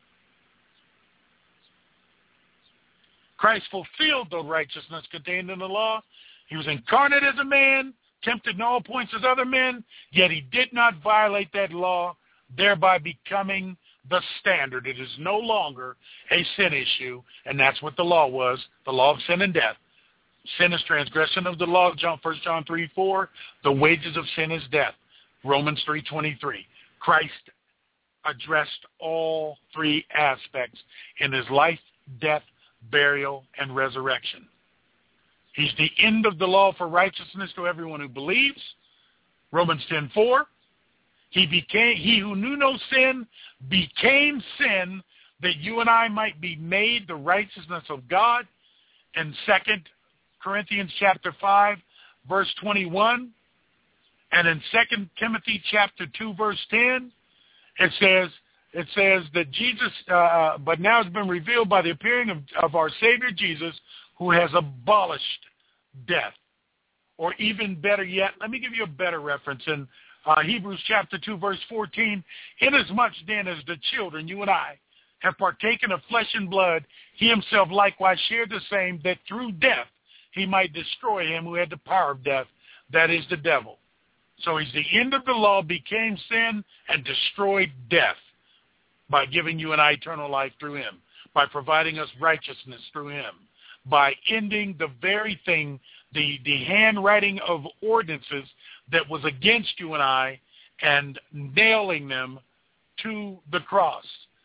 Christ fulfilled the righteousness contained in the law. He was incarnate as a man, tempted in all points as other men, yet he did not violate that law, thereby becoming the standard. It is no longer a sin issue, and that's what the law was, the law of sin and death. Sin is transgression of the law, John, First John three four. The wages of sin is death, Romans three twenty-three. Christ addressed all three aspects in his life, death, burial, and resurrection. He's the end of the law for righteousness to everyone who believes, Romans ten four. He became, he who knew no sin became sin that you and I might be made the righteousness of God. And Second Corinthians chapter five, verse twenty-one. And in Second Timothy chapter two, verse ten, it says, it says that Jesus, uh, but now it's been revealed by the appearing of, of our Savior Jesus, who has abolished death. Or even better yet, let me give you a better reference in uh, Hebrews chapter two, verse fourteen. Inasmuch then as the children, you and I, have partaken of flesh and blood, he himself likewise shared the same, that through death he might destroy him who had the power of death, that is the devil. So he's the end of the law, became sin, and destroyed death by giving you and I eternal life through him, by providing us righteousness through him, by ending the very thing, the, the handwriting of ordinances that was against you and I, and nailing them to the cross,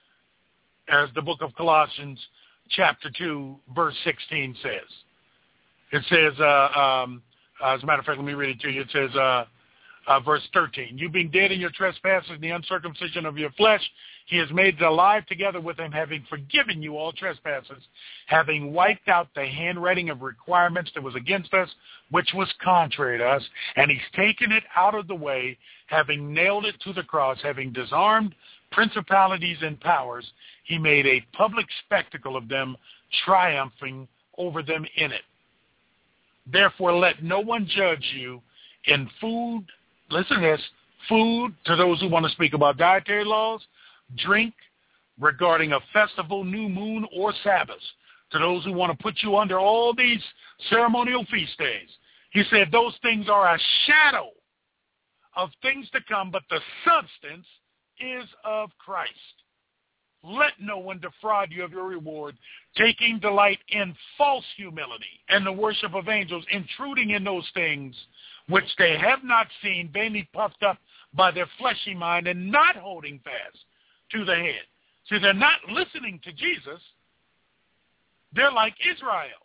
as the book of Colossians chapter two, verse sixteen says. It says, uh, um, as a matter of fact, let me read it to you. It says, uh, uh, verse thirteen, you being dead in your trespasses and the uncircumcision of your flesh, he has made alive together with him, having forgiven you all trespasses, having wiped out the handwriting of requirements that was against us, which was contrary to us, and he's taken it out of the way, having nailed it to the cross, having disarmed principalities and powers, he made a public spectacle of them, triumphing over them in it. Therefore, let no one judge you in food, listen to this, food, to those who want to speak about dietary laws, drink, regarding a festival, new moon, or Sabbath, to those who want to put you under all these ceremonial feast days. He said those things are a shadow of things to come, but the substance is of Christ. Let no one defraud you of your reward, taking delight in false humility and the worship of angels, intruding in those things which they have not seen, vainly puffed up by their fleshy mind, and not holding fast to the head. See, they're not listening to Jesus. They're like Israel.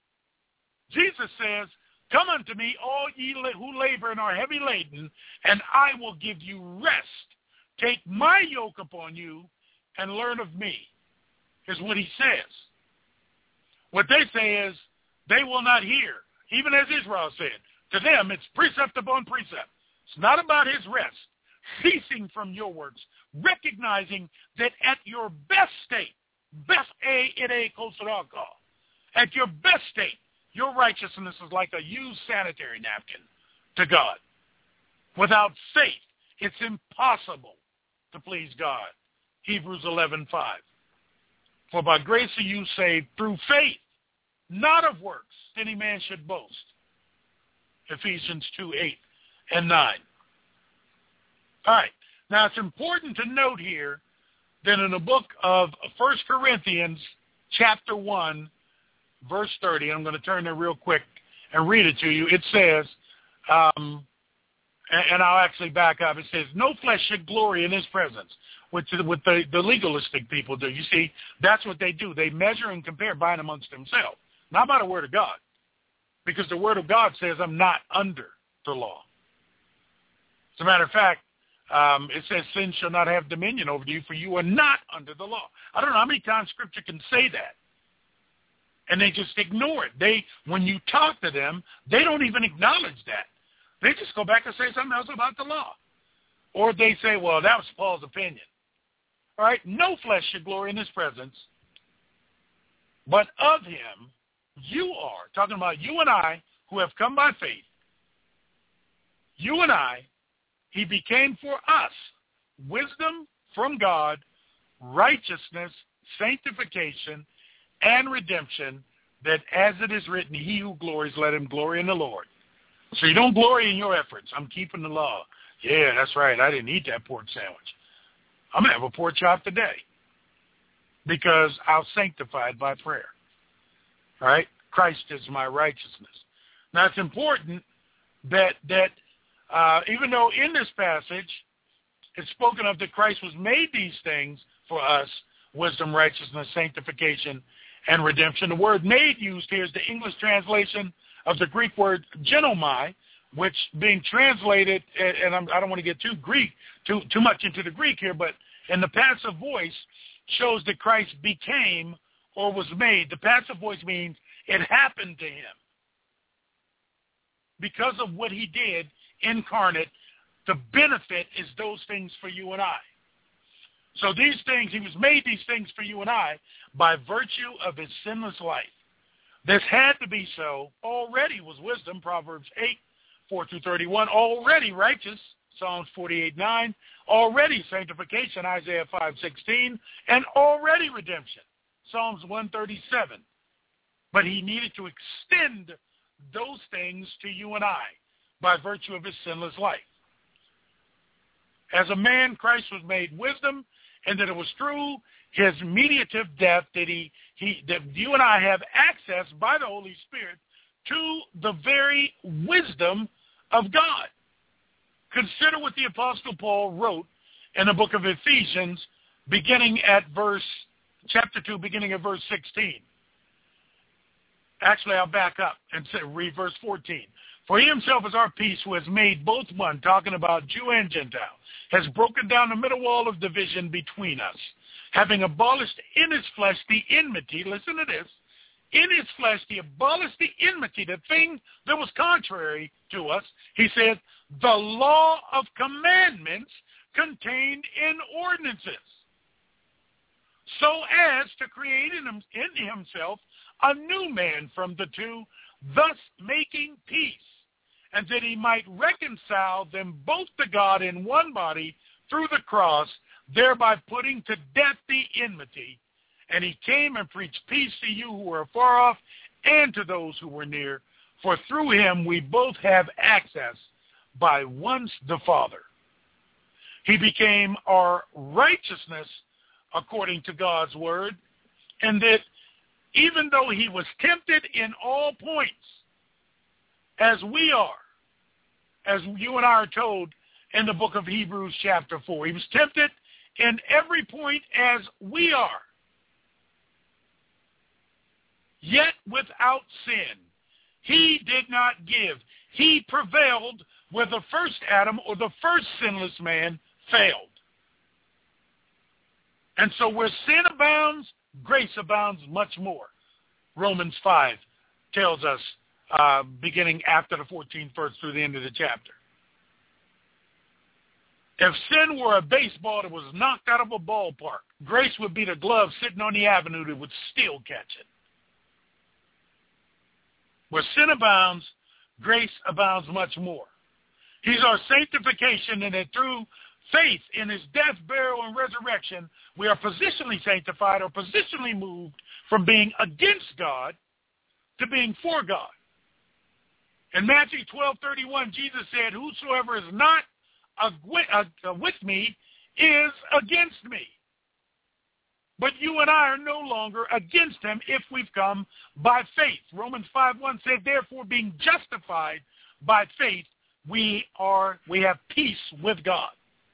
Jesus says, come unto me, all ye who labor and are heavy laden, and I will give you rest. Take my yoke upon you and learn of me, is what he says. What they say is, they will not hear, even as Israel said. To them, it's precept upon precept. It's not about his rest. Ceasing from your works, recognizing that at your best state, best a in a kosaraka, at your best state, your righteousness is like a used sanitary napkin to God. Without faith, it's impossible to please God. Hebrews eleven five. For by grace are you saved through faith, not of works, any man should boast. Ephesians two eight and nine. All right. Now, it's important to note here that in the book of First Corinthians chapter one, verse thirty, I'm going to turn there real quick and read it to you. It says, um, and, and I'll actually back up. It says, no flesh should glory in his presence, which is what the, the legalistic people do. You see, that's what they do. They measure and compare by and amongst themselves, not by the word of God, because the word of God says I'm not under the law. As a matter of fact, Um, it says sin shall not have dominion over you, for you are not under the law. I don't know how many times Scripture can say that. And they just ignore it. They, when you talk to them, they don't even acknowledge that. They just go back and say something else about the law. Or they say, well, that was Paul's opinion. All right? No flesh should glory in his presence, but of him you are, talking about you and I who have come by faith, you and I, he became for us wisdom from God, righteousness, sanctification, and redemption, that as it is written, he who glories, let him glory in the Lord. So you don't glory in your efforts. I'm keeping the law. Yeah, that's right. I didn't eat that pork sandwich. I'm going to have a pork chop today because I'm sanctified by prayer. All right? Christ is my righteousness. Now, it's important that, that uh, even though in this passage it's spoken of that Christ was made these things for us, wisdom, righteousness, sanctification, and redemption. The word made used here is the English translation of the Greek word genomai, which being translated, and I'm, I don't want to get too Greek, too too much into the Greek here, but in the passive voice shows that Christ became or was made. The passive voice means it happened to him. Because of what he did incarnate, the benefit is those things for you and I. So these things, he was made these things for you and I by virtue of his sinless life. This had to be so. Already was wisdom, Proverbs eight, four through thirty-one. Already righteous, Psalms forty-eight, nine. Already sanctification, Isaiah five, sixteen. And already redemption, Psalms one thirty-seven. But he needed to extend those things to you and I by virtue of his sinless life. As a man, Christ was made wisdom, and that it was through his mediative death that he, he that you and I have access by the Holy Spirit to the very wisdom of God. Consider what the Apostle Paul wrote in the book of Ephesians, beginning at verse, chapter two, beginning at verse sixteen. Actually, I'll back up and say, read verse fourteen. For he himself is our peace, who has made both one, talking about Jew and Gentile, has broken down the middle wall of division between us, having abolished in his flesh the enmity. Listen to this. In his flesh, he abolished the enmity, the thing that was contrary to us. He said, the law of commandments contained in ordinances, so as to create in, him, in himself a new man from the two, thus making peace, and that he might reconcile them both to God in one body through the cross, thereby putting to death the enmity. And he came and preached peace to you who were far off and to those who were near, for through him we both have access by one the Father. He became our righteousness according to God's word, and that even though he was tempted in all points, as we are, as you and I are told in the book of Hebrews chapter four. He was tempted in every point as we are, yet without sin. He did not give. He prevailed where the first Adam, or the first sinless man, failed. And so where sin abounds, grace abounds much more. Romans five tells us, uh, beginning after the fourteenth verse through the end of the chapter. If sin were a baseball that was knocked out of a ballpark, grace would be the glove sitting on the avenue that would still catch it. Where sin abounds, grace abounds much more. He's our sanctification, and that through faith in his death, burial, and resurrection, we are positionally sanctified, or positionally moved from being against God to being for God. In Matthew twelve thirty-one, Jesus said, whosoever is not with me is against me. But you and I are no longer against him if we've come by faith. Romans five one said, therefore, being justified by faith, we are we have peace with God.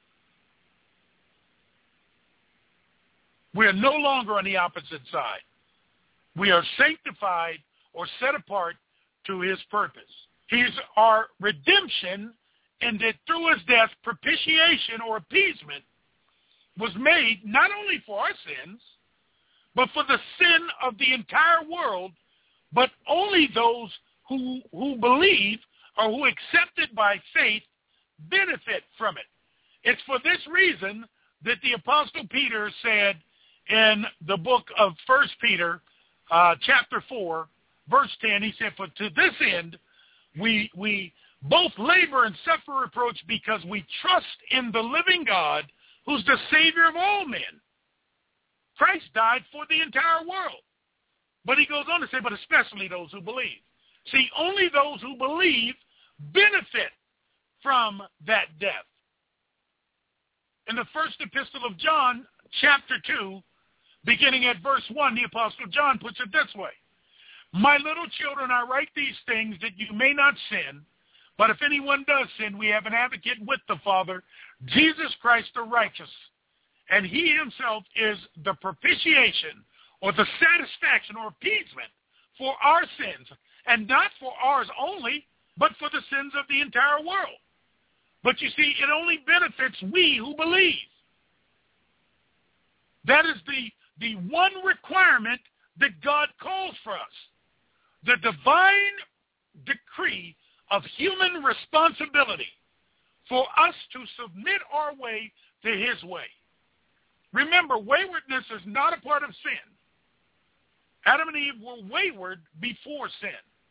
We are no longer on the opposite side. We are sanctified or set apart to his purpose. He's our redemption, and that through his death, propitiation or appeasement was made not only for our sins, but for the sin of the entire world, but only those who, who believe or who accept it by faith benefit from it. It's for this reason that the Apostle Peter said in the book of First Peter, uh, chapter four, verse ten, he said, for to this end we we both labor and suffer reproach, because we trust in the living God, who's the Savior of all men. Christ died for the entire world. But he goes on to say, but especially those who believe. See, only those who believe benefit from that death. in the first epistle of John, chapter two, beginning at verse one, the Apostle John puts it this way. My little children, I write these things that you may not sin, but if anyone does sin, we have an advocate with the Father, Jesus Christ the righteous. And he himself is the propitiation or the satisfaction or appeasement for our sins, and not for ours only, but for the sins of the entire world. But you see, it only benefits we who believe. That is the, the one requirement that God calls for us. The divine decree of human responsibility for us to submit our way to his way. Remember, waywardness is not a part of sin. Adam and Eve were wayward before sin.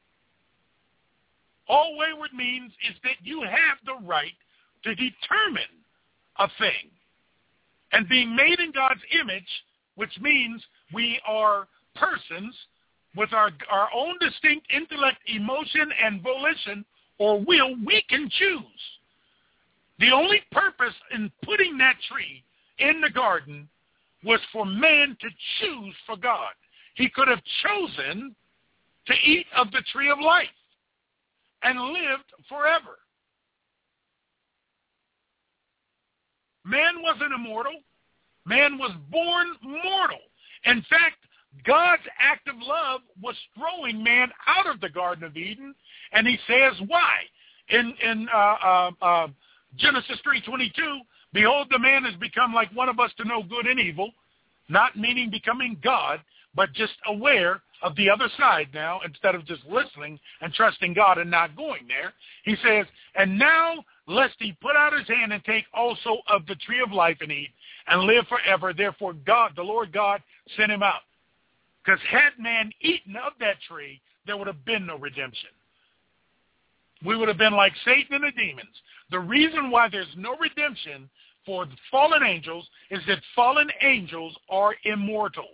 All wayward means is that you have the right to determine a thing. And being made in God's image, which means we are persons with our, our own distinct intellect, emotion, and volition, or will, we can choose. The only purpose in putting that tree in the garden was for man to choose for God. He could have chosen to eat of the tree of life and lived forever. Man wasn't immortal. Man was born mortal. In fact, God's act of love was throwing man out of the Garden of Eden, and he says why. In, in uh, uh, uh, Genesis three twenty-two, behold, the man has become like one of us to know good and evil, not meaning becoming God, but just aware of the other side now, instead of just listening and trusting God and not going there. He says, and now lest he put out his hand and take also of the tree of life and eat and live forever. Therefore God, the Lord God, sent him out. Because had man eaten of that tree, there would have been no redemption. We would have been like Satan and the demons. The reason why there's no redemption for the fallen angels is that fallen angels are immortal.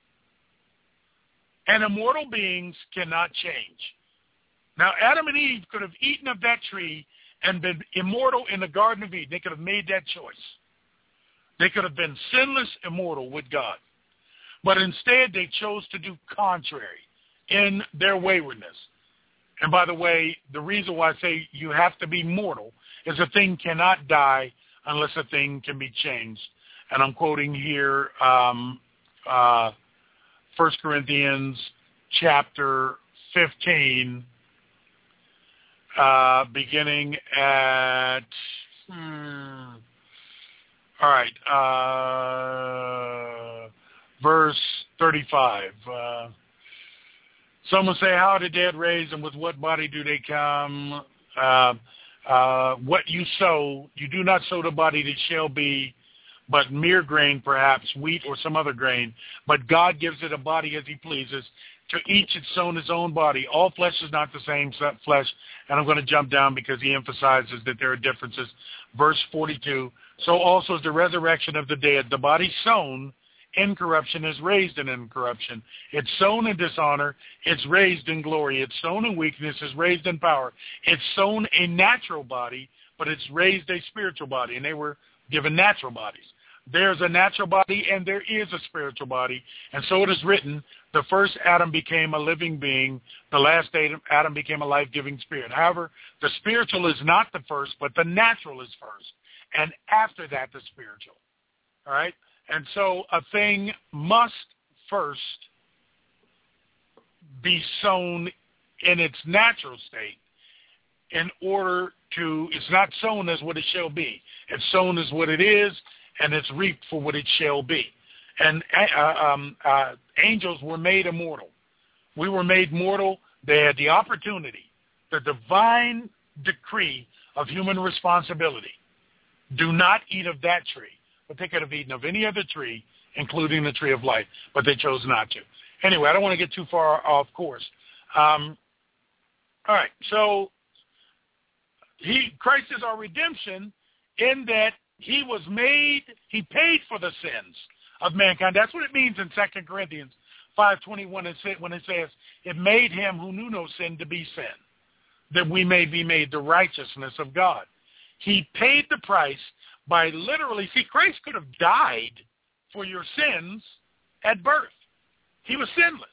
And immortal beings cannot change. Now, Adam and Eve could have eaten of that tree and been immortal in the Garden of Eden. They could have made that choice. They could have been sinless, immortal with God. But instead, they chose to do contrary in their waywardness. And by the way, the reason why I say you have to be mortal is a thing cannot die unless a thing can be changed. And I'm quoting here um, uh, First Corinthians chapter fifteen, uh, beginning at, hmm, all right, uh, verse thirty-five. Uh, some will say, how are the dead raised, and with what body do they come? Uh, uh, what you sow, you do not sow the body that shall be, but mere grain, perhaps wheat or some other grain. But God gives it a body as he pleases. To each it's sown his own body. All flesh is not the same flesh. And I'm going to jump down because he emphasizes that there are differences. Verse forty-two, so also is the resurrection of the dead. The body sown in corruption is raised in incorruption. It's sown in dishonor, it's raised in glory. It's sown in weakness, is raised in power. It's sown a natural body, but it's raised a spiritual body. And they were given natural bodies. There's a natural body and there is a spiritual body. And so it is written, the first Adam became a living being. The last Adam became a life-giving spirit. However, the spiritual is not the first, but the natural is first. And after that, the spiritual. All right? And so a thing must first be sown in its natural state in order to, it's not sown as what it shall be. It's sown as what it is, and it's reaped for what it shall be. And uh, um, uh, angels were made immortal. We were made mortal. They had the opportunity, the divine decree of human responsibility. Do not eat of that tree. But they could have eaten of any other tree, including the tree of life, but they chose not to. Anyway, I don't want to get too far off course. Um, all right, so he, Christ is our redemption in that he was made, he paid for the sins of mankind. That's what it means in Second Corinthians five twenty-one when it says, it made him who knew no sin to be sin, that we may be made the righteousness of God. He paid the price by literally, see, Christ could have died for your sins at birth. He was sinless.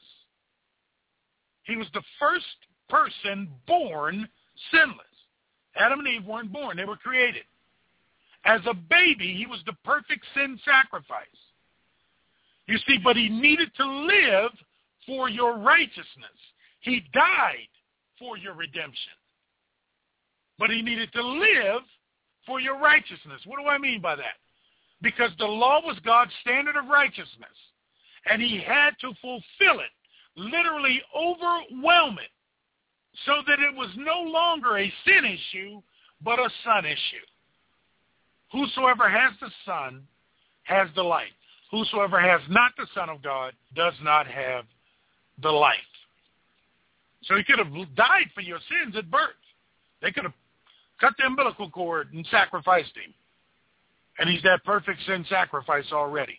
He was the first person born sinless. Adam and Eve weren't born. They were created. As a baby, he was the perfect sin sacrifice. You see, but he needed to live for your righteousness. He died for your redemption. But he needed to live for your righteousness. What do I mean by that? Because the law was God's standard of righteousness, and he had to fulfill it, literally overwhelm it, so that it was no longer a sin issue, but a son issue. Whosoever has the Son has the life. Whosoever has not the Son of God does not have the life. So he could have died for your sins at birth. They could have cut the umbilical cord and sacrificed him. And he's that perfect sin sacrifice already.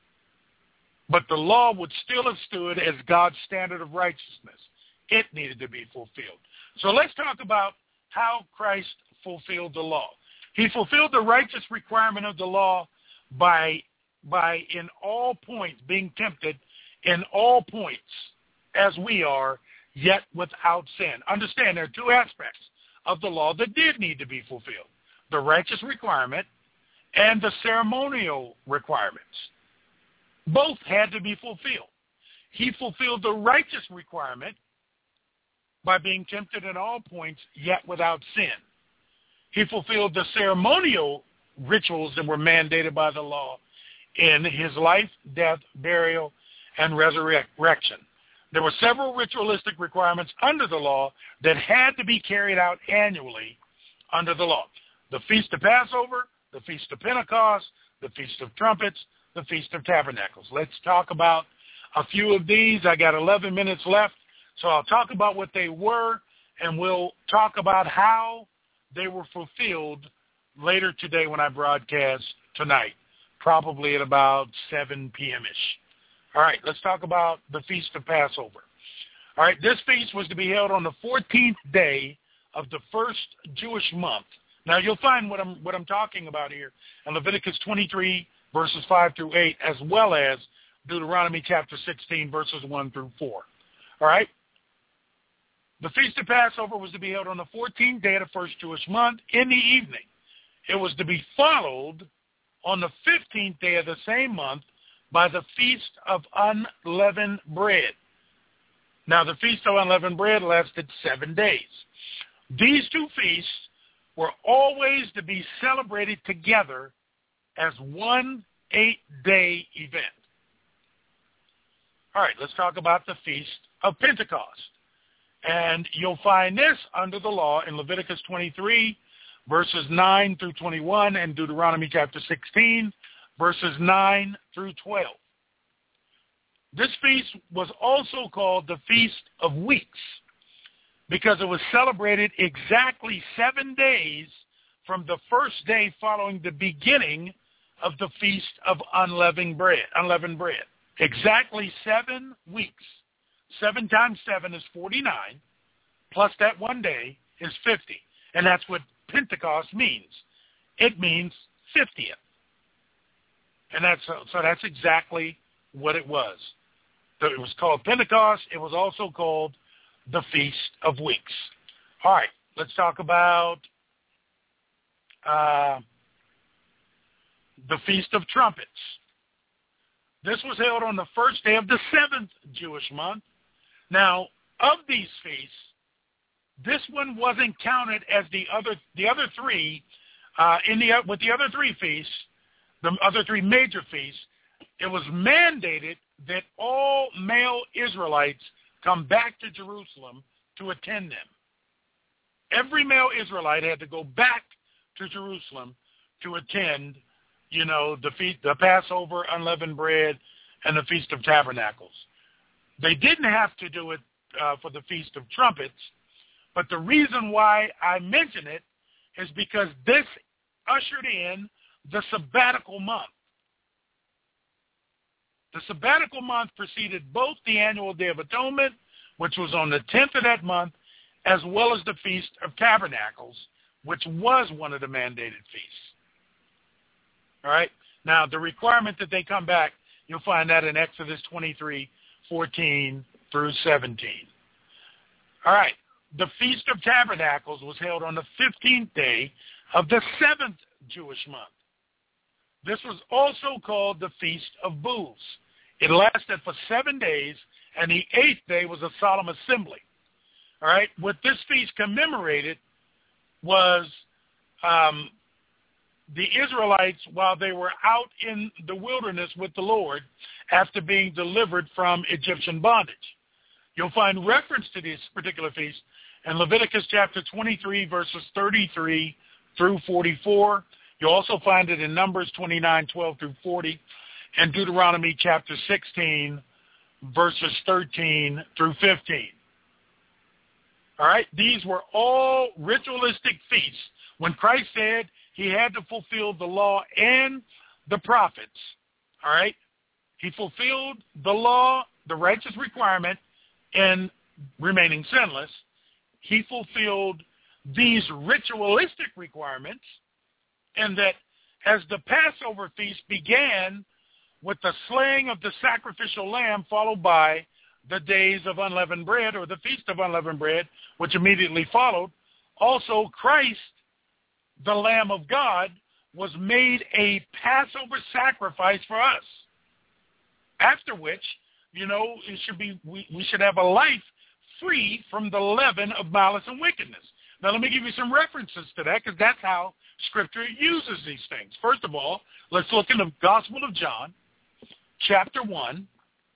But the law would still have stood as God's standard of righteousness. It needed to be fulfilled. So let's talk about how Christ fulfilled the law. He fulfilled the righteous requirement of the law by, by in all points, being tempted in all points, as we are, yet without sin. Understand, there are two aspects of the law that did need to be fulfilled: the righteous requirement and the ceremonial requirements. Both had to be fulfilled. He fulfilled the righteous requirement by being tempted in all points, yet without sin. He fulfilled the ceremonial rituals that were mandated by the law in his life, death, burial, and resurrection. There were several ritualistic requirements under the law that had to be carried out annually under the law. The Feast of Passover, the Feast of Pentecost, the Feast of Trumpets, the Feast of Tabernacles. Let's talk about a few of these. I got eleven minutes left, so I'll talk about what they were, and we'll talk about how they were fulfilled later today when I broadcast tonight, probably at about seven p.m.-ish. All right, let's talk about the Feast of Passover. All right, this feast was to be held on the fourteenth day of the first Jewish month. Now, you'll find what I'm what I'm talking about here in Leviticus twenty-three, verses five through eight, as well as Deuteronomy chapter sixteen, verses one through four. All right? The Feast of Passover was to be held on the fourteenth day of the first Jewish month in the evening. It was to be followed on the fifteenth day of the same month by the Feast of Unleavened Bread. Now, the Feast of Unleavened Bread lasted seven days. These two feasts were always to be celebrated together as one eight-day event. All right, let's talk about the Feast of Pentecost. And you'll find this under the law in Leviticus twenty-three, verses nine through twenty-one, and Deuteronomy chapter sixteen, verses nine through twelve. This feast was also called the Feast of Weeks because it was celebrated exactly seven days from the first day following the beginning of the Feast of Unleavened Bread. Unleavened bread. Exactly seven weeks. Seven times seven is forty-nine, plus that one day is fifty. And that's what Pentecost means. It means fiftieth. And that's so that's exactly what it was. So it was called Pentecost. It was also called the Feast of Weeks. All right, let's talk about uh, the Feast of Trumpets. This was held on the first day of the seventh Jewish month. Now, of these feasts, this one wasn't counted as the other the other three. Uh, in the with the other three feasts, the other three major feasts, it was mandated that all male Israelites come back to Jerusalem to attend them. Every male Israelite had to go back to Jerusalem to attend, you know, the feast, the Passover, unleavened bread, and the Feast of Tabernacles. They didn't have to do it uh, for the Feast of Trumpets, but the reason why I mention it is because this ushered in the sabbatical month. The sabbatical month preceded both the annual Day of Atonement, which was on the tenth of that month, as well as the Feast of Tabernacles, which was one of the mandated feasts. All right? Now, the requirement that they come back, you'll find that in Exodus twenty-three, fourteen through seventeen. All right. The Feast of Tabernacles was held on the fifteenth day of the seventh Jewish month. This was also called the Feast of Booths. It lasted for seven days, and the eighth day was a solemn assembly. All right? What this feast commemorated was um, the Israelites, while they were out in the wilderness with the Lord after being delivered from Egyptian bondage. You'll find reference to this particular feast in Leviticus chapter twenty-three, verses thirty-three through forty-four. You'll also find it in Numbers twenty-nine, twelve through forty, and Deuteronomy chapter sixteen, verses thirteen through fifteen. All right? These were all ritualistic feasts. When Christ said he had to fulfill the law and the prophets, all right? He fulfilled the law, the righteous requirement, in remaining sinless. He fulfilled these ritualistic requirements, and that as the Passover feast began with the slaying of the sacrificial lamb, followed by the days of unleavened bread, or the Feast of Unleavened Bread, which immediately followed, also Christ, the Lamb of God, was made a Passover sacrifice for us. After which, you know, it should be we, we should have a life free from the leaven of malice and wickedness. Now, let me give you some references to that, because that's how Scripture uses these things. First of all, let's look in the Gospel of John, chapter one,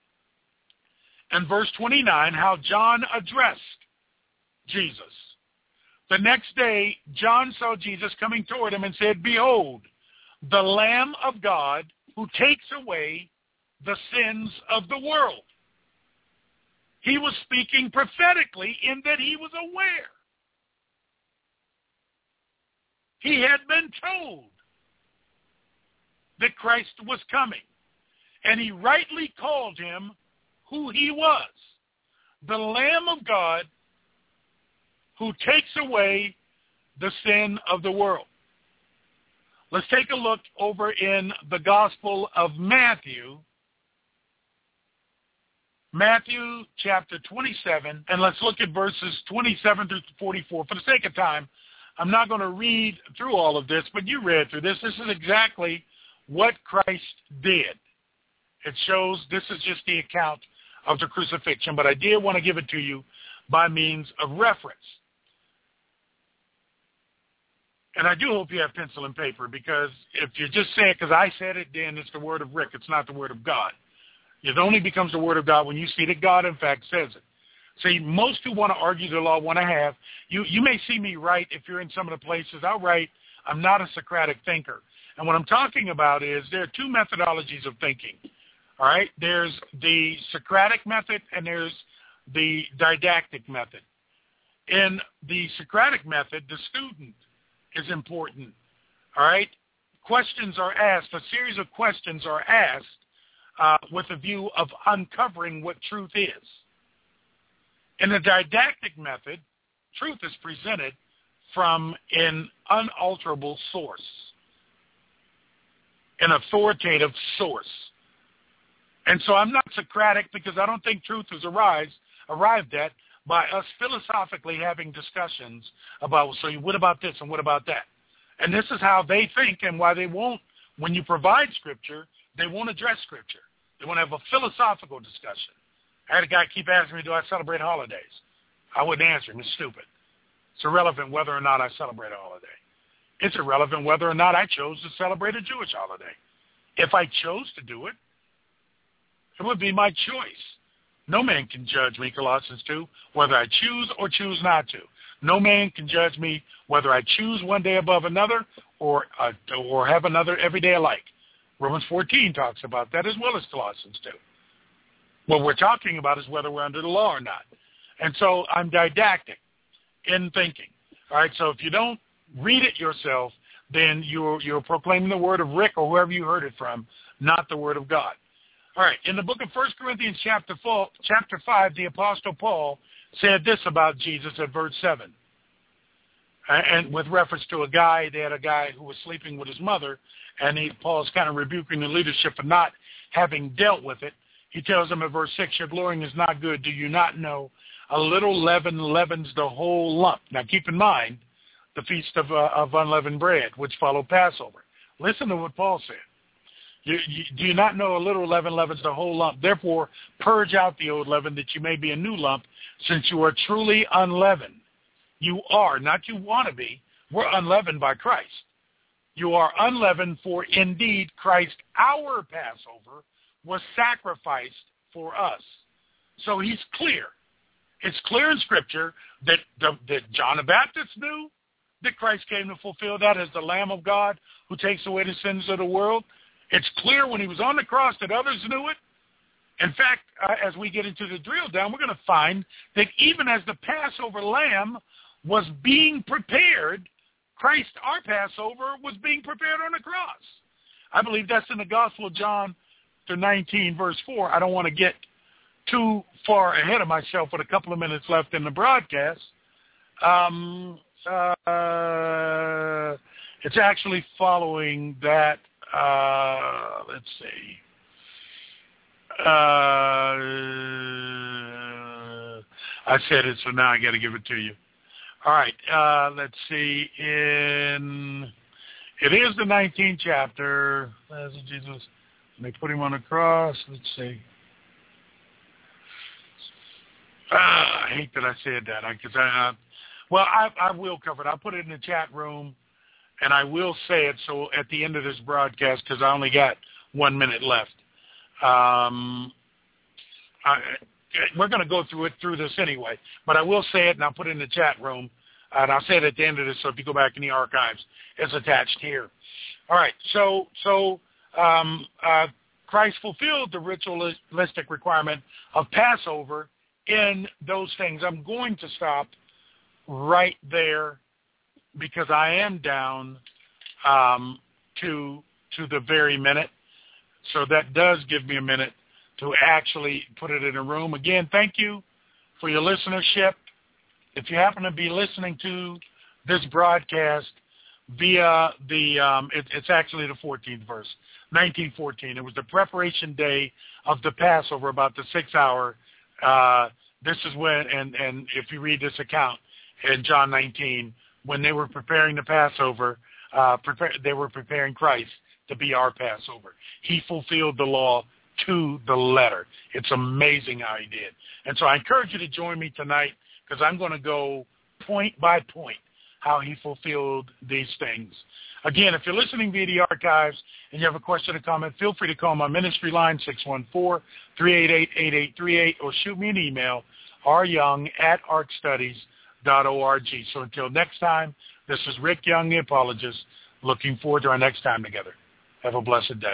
and verse twenty-nine, how John addressed Jesus. The next day, John saw Jesus coming toward him and said, "Behold, the Lamb of God who takes away the sins of the world." He was speaking prophetically in that he was aware. He had been told that Christ was coming, and he rightly called him who he was, the Lamb of God who takes away the sin of the world. Let's take a look over in the Gospel of Matthew, Matthew chapter twenty-seven, and let's look at verses twenty-seven through forty-four. For the sake of time, I'm not going to read through all of this, but you read through this. This is exactly what Christ did. It shows, this is just the account of the crucifixion, but I did want to give it to you by means of reference. And I do hope you have pencil and paper, because if you just say it because I said it, then it's the word of Rick. It's not the word of God. It only becomes the word of God when you see that God, in fact, says it. See, most who want to argue the law want to have, you, you may see me write, if you're in some of the places, I'll write, I'm not a Socratic thinker. And what I'm talking about is there are two methodologies of thinking. All right? There's the Socratic method and there's the didactic method. In the Socratic method, the student is important. All right? Questions are asked. A series of questions are asked uh, with a view of uncovering what truth is. In the didactic method, truth is presented from an unalterable source, an authoritative source. And so I'm not Socratic, because I don't think truth is arrived, arrived at by us philosophically having discussions about, so what about this and what about that? And this is how they think, and why they won't, when you provide Scripture, they won't address Scripture. They want to have a philosophical discussion. I had a guy keep asking me, do I celebrate holidays? I wouldn't answer him. It's stupid. It's irrelevant whether or not I celebrate a holiday. It's irrelevant whether or not I chose to celebrate a Jewish holiday. If I chose to do it, it would be my choice. No man can judge me, Colossians two, whether I choose or choose not to. No man can judge me whether I choose one day above another or uh, or have another every day alike. Romans fourteen talks about that, as well as Colossians two. What we're talking about is whether we're under the law or not. And so I'm didactic in thinking. All right, so if you don't read it yourself, then you're, you're proclaiming the word of Rick or whoever you heard it from, not the word of God. All right, in the book of First Corinthians chapter four, chapter five, the Apostle Paul said this about Jesus at verse seven. and with reference to a guy, they had a guy who was sleeping with his mother, and he, Paul's kind of rebuking the leadership for not having dealt with it. He tells them in verse six, your glorying is not good. Do you not know a little leaven leavens the whole lump? Now keep in mind the feast of, uh, of unleavened bread, which followed Passover. Listen to what Paul said. You, you, do you not know a little leaven leavens the whole lump? Therefore, purge out the old leaven that you may be a new lump, since you are truly unleavened. You are, not you want to be. We're unleavened by Christ. You are unleavened, for indeed Christ, our Passover, was sacrificed for us. So he's clear. It's clear in Scripture that, the, that John the Baptist knew that Christ came to fulfill that as the Lamb of God who takes away the sins of the world. It's clear when he was on the cross that others knew it. In fact, uh, as we get into the drill down, we're going to find that even as the Passover lamb was being prepared, Christ, our Passover, was being prepared on the cross. I believe that's in the Gospel of John, chapter nineteen, verse four. I don't want to get too far ahead of myself with a couple of minutes left in the broadcast. Um, uh, it's actually following that. Uh, let's see. Uh, I said it, so now I got to give it to you. All right. Uh, let's see. In it is the nineteenth chapter. As Jesus, they put him on the cross. Let's see. Ah, I hate that I said that. I, cause I, uh, well, I, I will cover it. I'll put it in the chat room, and I will say it. So at the end of this broadcast, because I only got one minute left. Um, I, we're going to go through it through this anyway, but I will say it, and I'll put it in the chat room, and I'll say it at the end of this. So if you go back in the archives, it's attached here. All right. So so um, uh, Christ fulfilled the ritualistic requirement of Passover in those things. I'm going to stop right there because I am down um, to to the very minute. So that does give me a minute to actually put it in a room. Again, thank you for your listenership. If you happen to be listening to this broadcast via the, um, it, it's actually the fourteenth verse, nineteen fourteen. It was the preparation day of the Passover, about the sixth hour. Uh, this is when, and, and if you read this account in John nineteen, when they were preparing the Passover, uh, prepare, they were preparing Christ to be our Passover. He fulfilled the law to the letter. It's amazing how he did. And so I encourage you to join me tonight because I'm going to go point by point how he fulfilled these things. Again, if you're listening via the archives and you have a question or comment, feel free to call my ministry line, six one four, three eight eight, eight eight three eight, or shoot me an email, r young at ark studies dot org. So until next time, this is Rick Young, the apologist, looking forward to our next time together. Have a blessed day.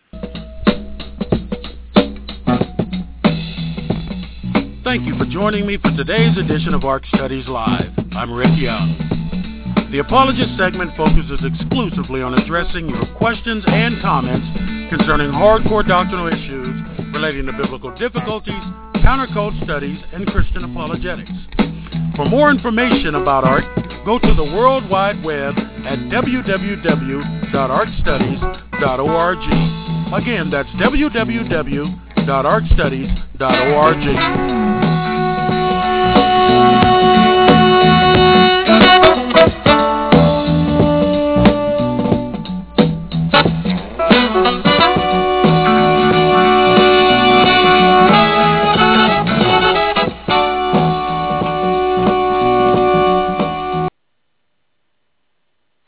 Thank you for joining me for today's edition of Ark Studies Live. I'm Rick Young. The Apologist segment focuses exclusively on addressing your questions and comments concerning hardcore doctrinal issues relating to biblical difficulties, countercult studies, and Christian apologetics. For more information about Ark, go to the World Wide Web at w w w dot ark studies dot org. Again, that's w w w dot ark studies dot org.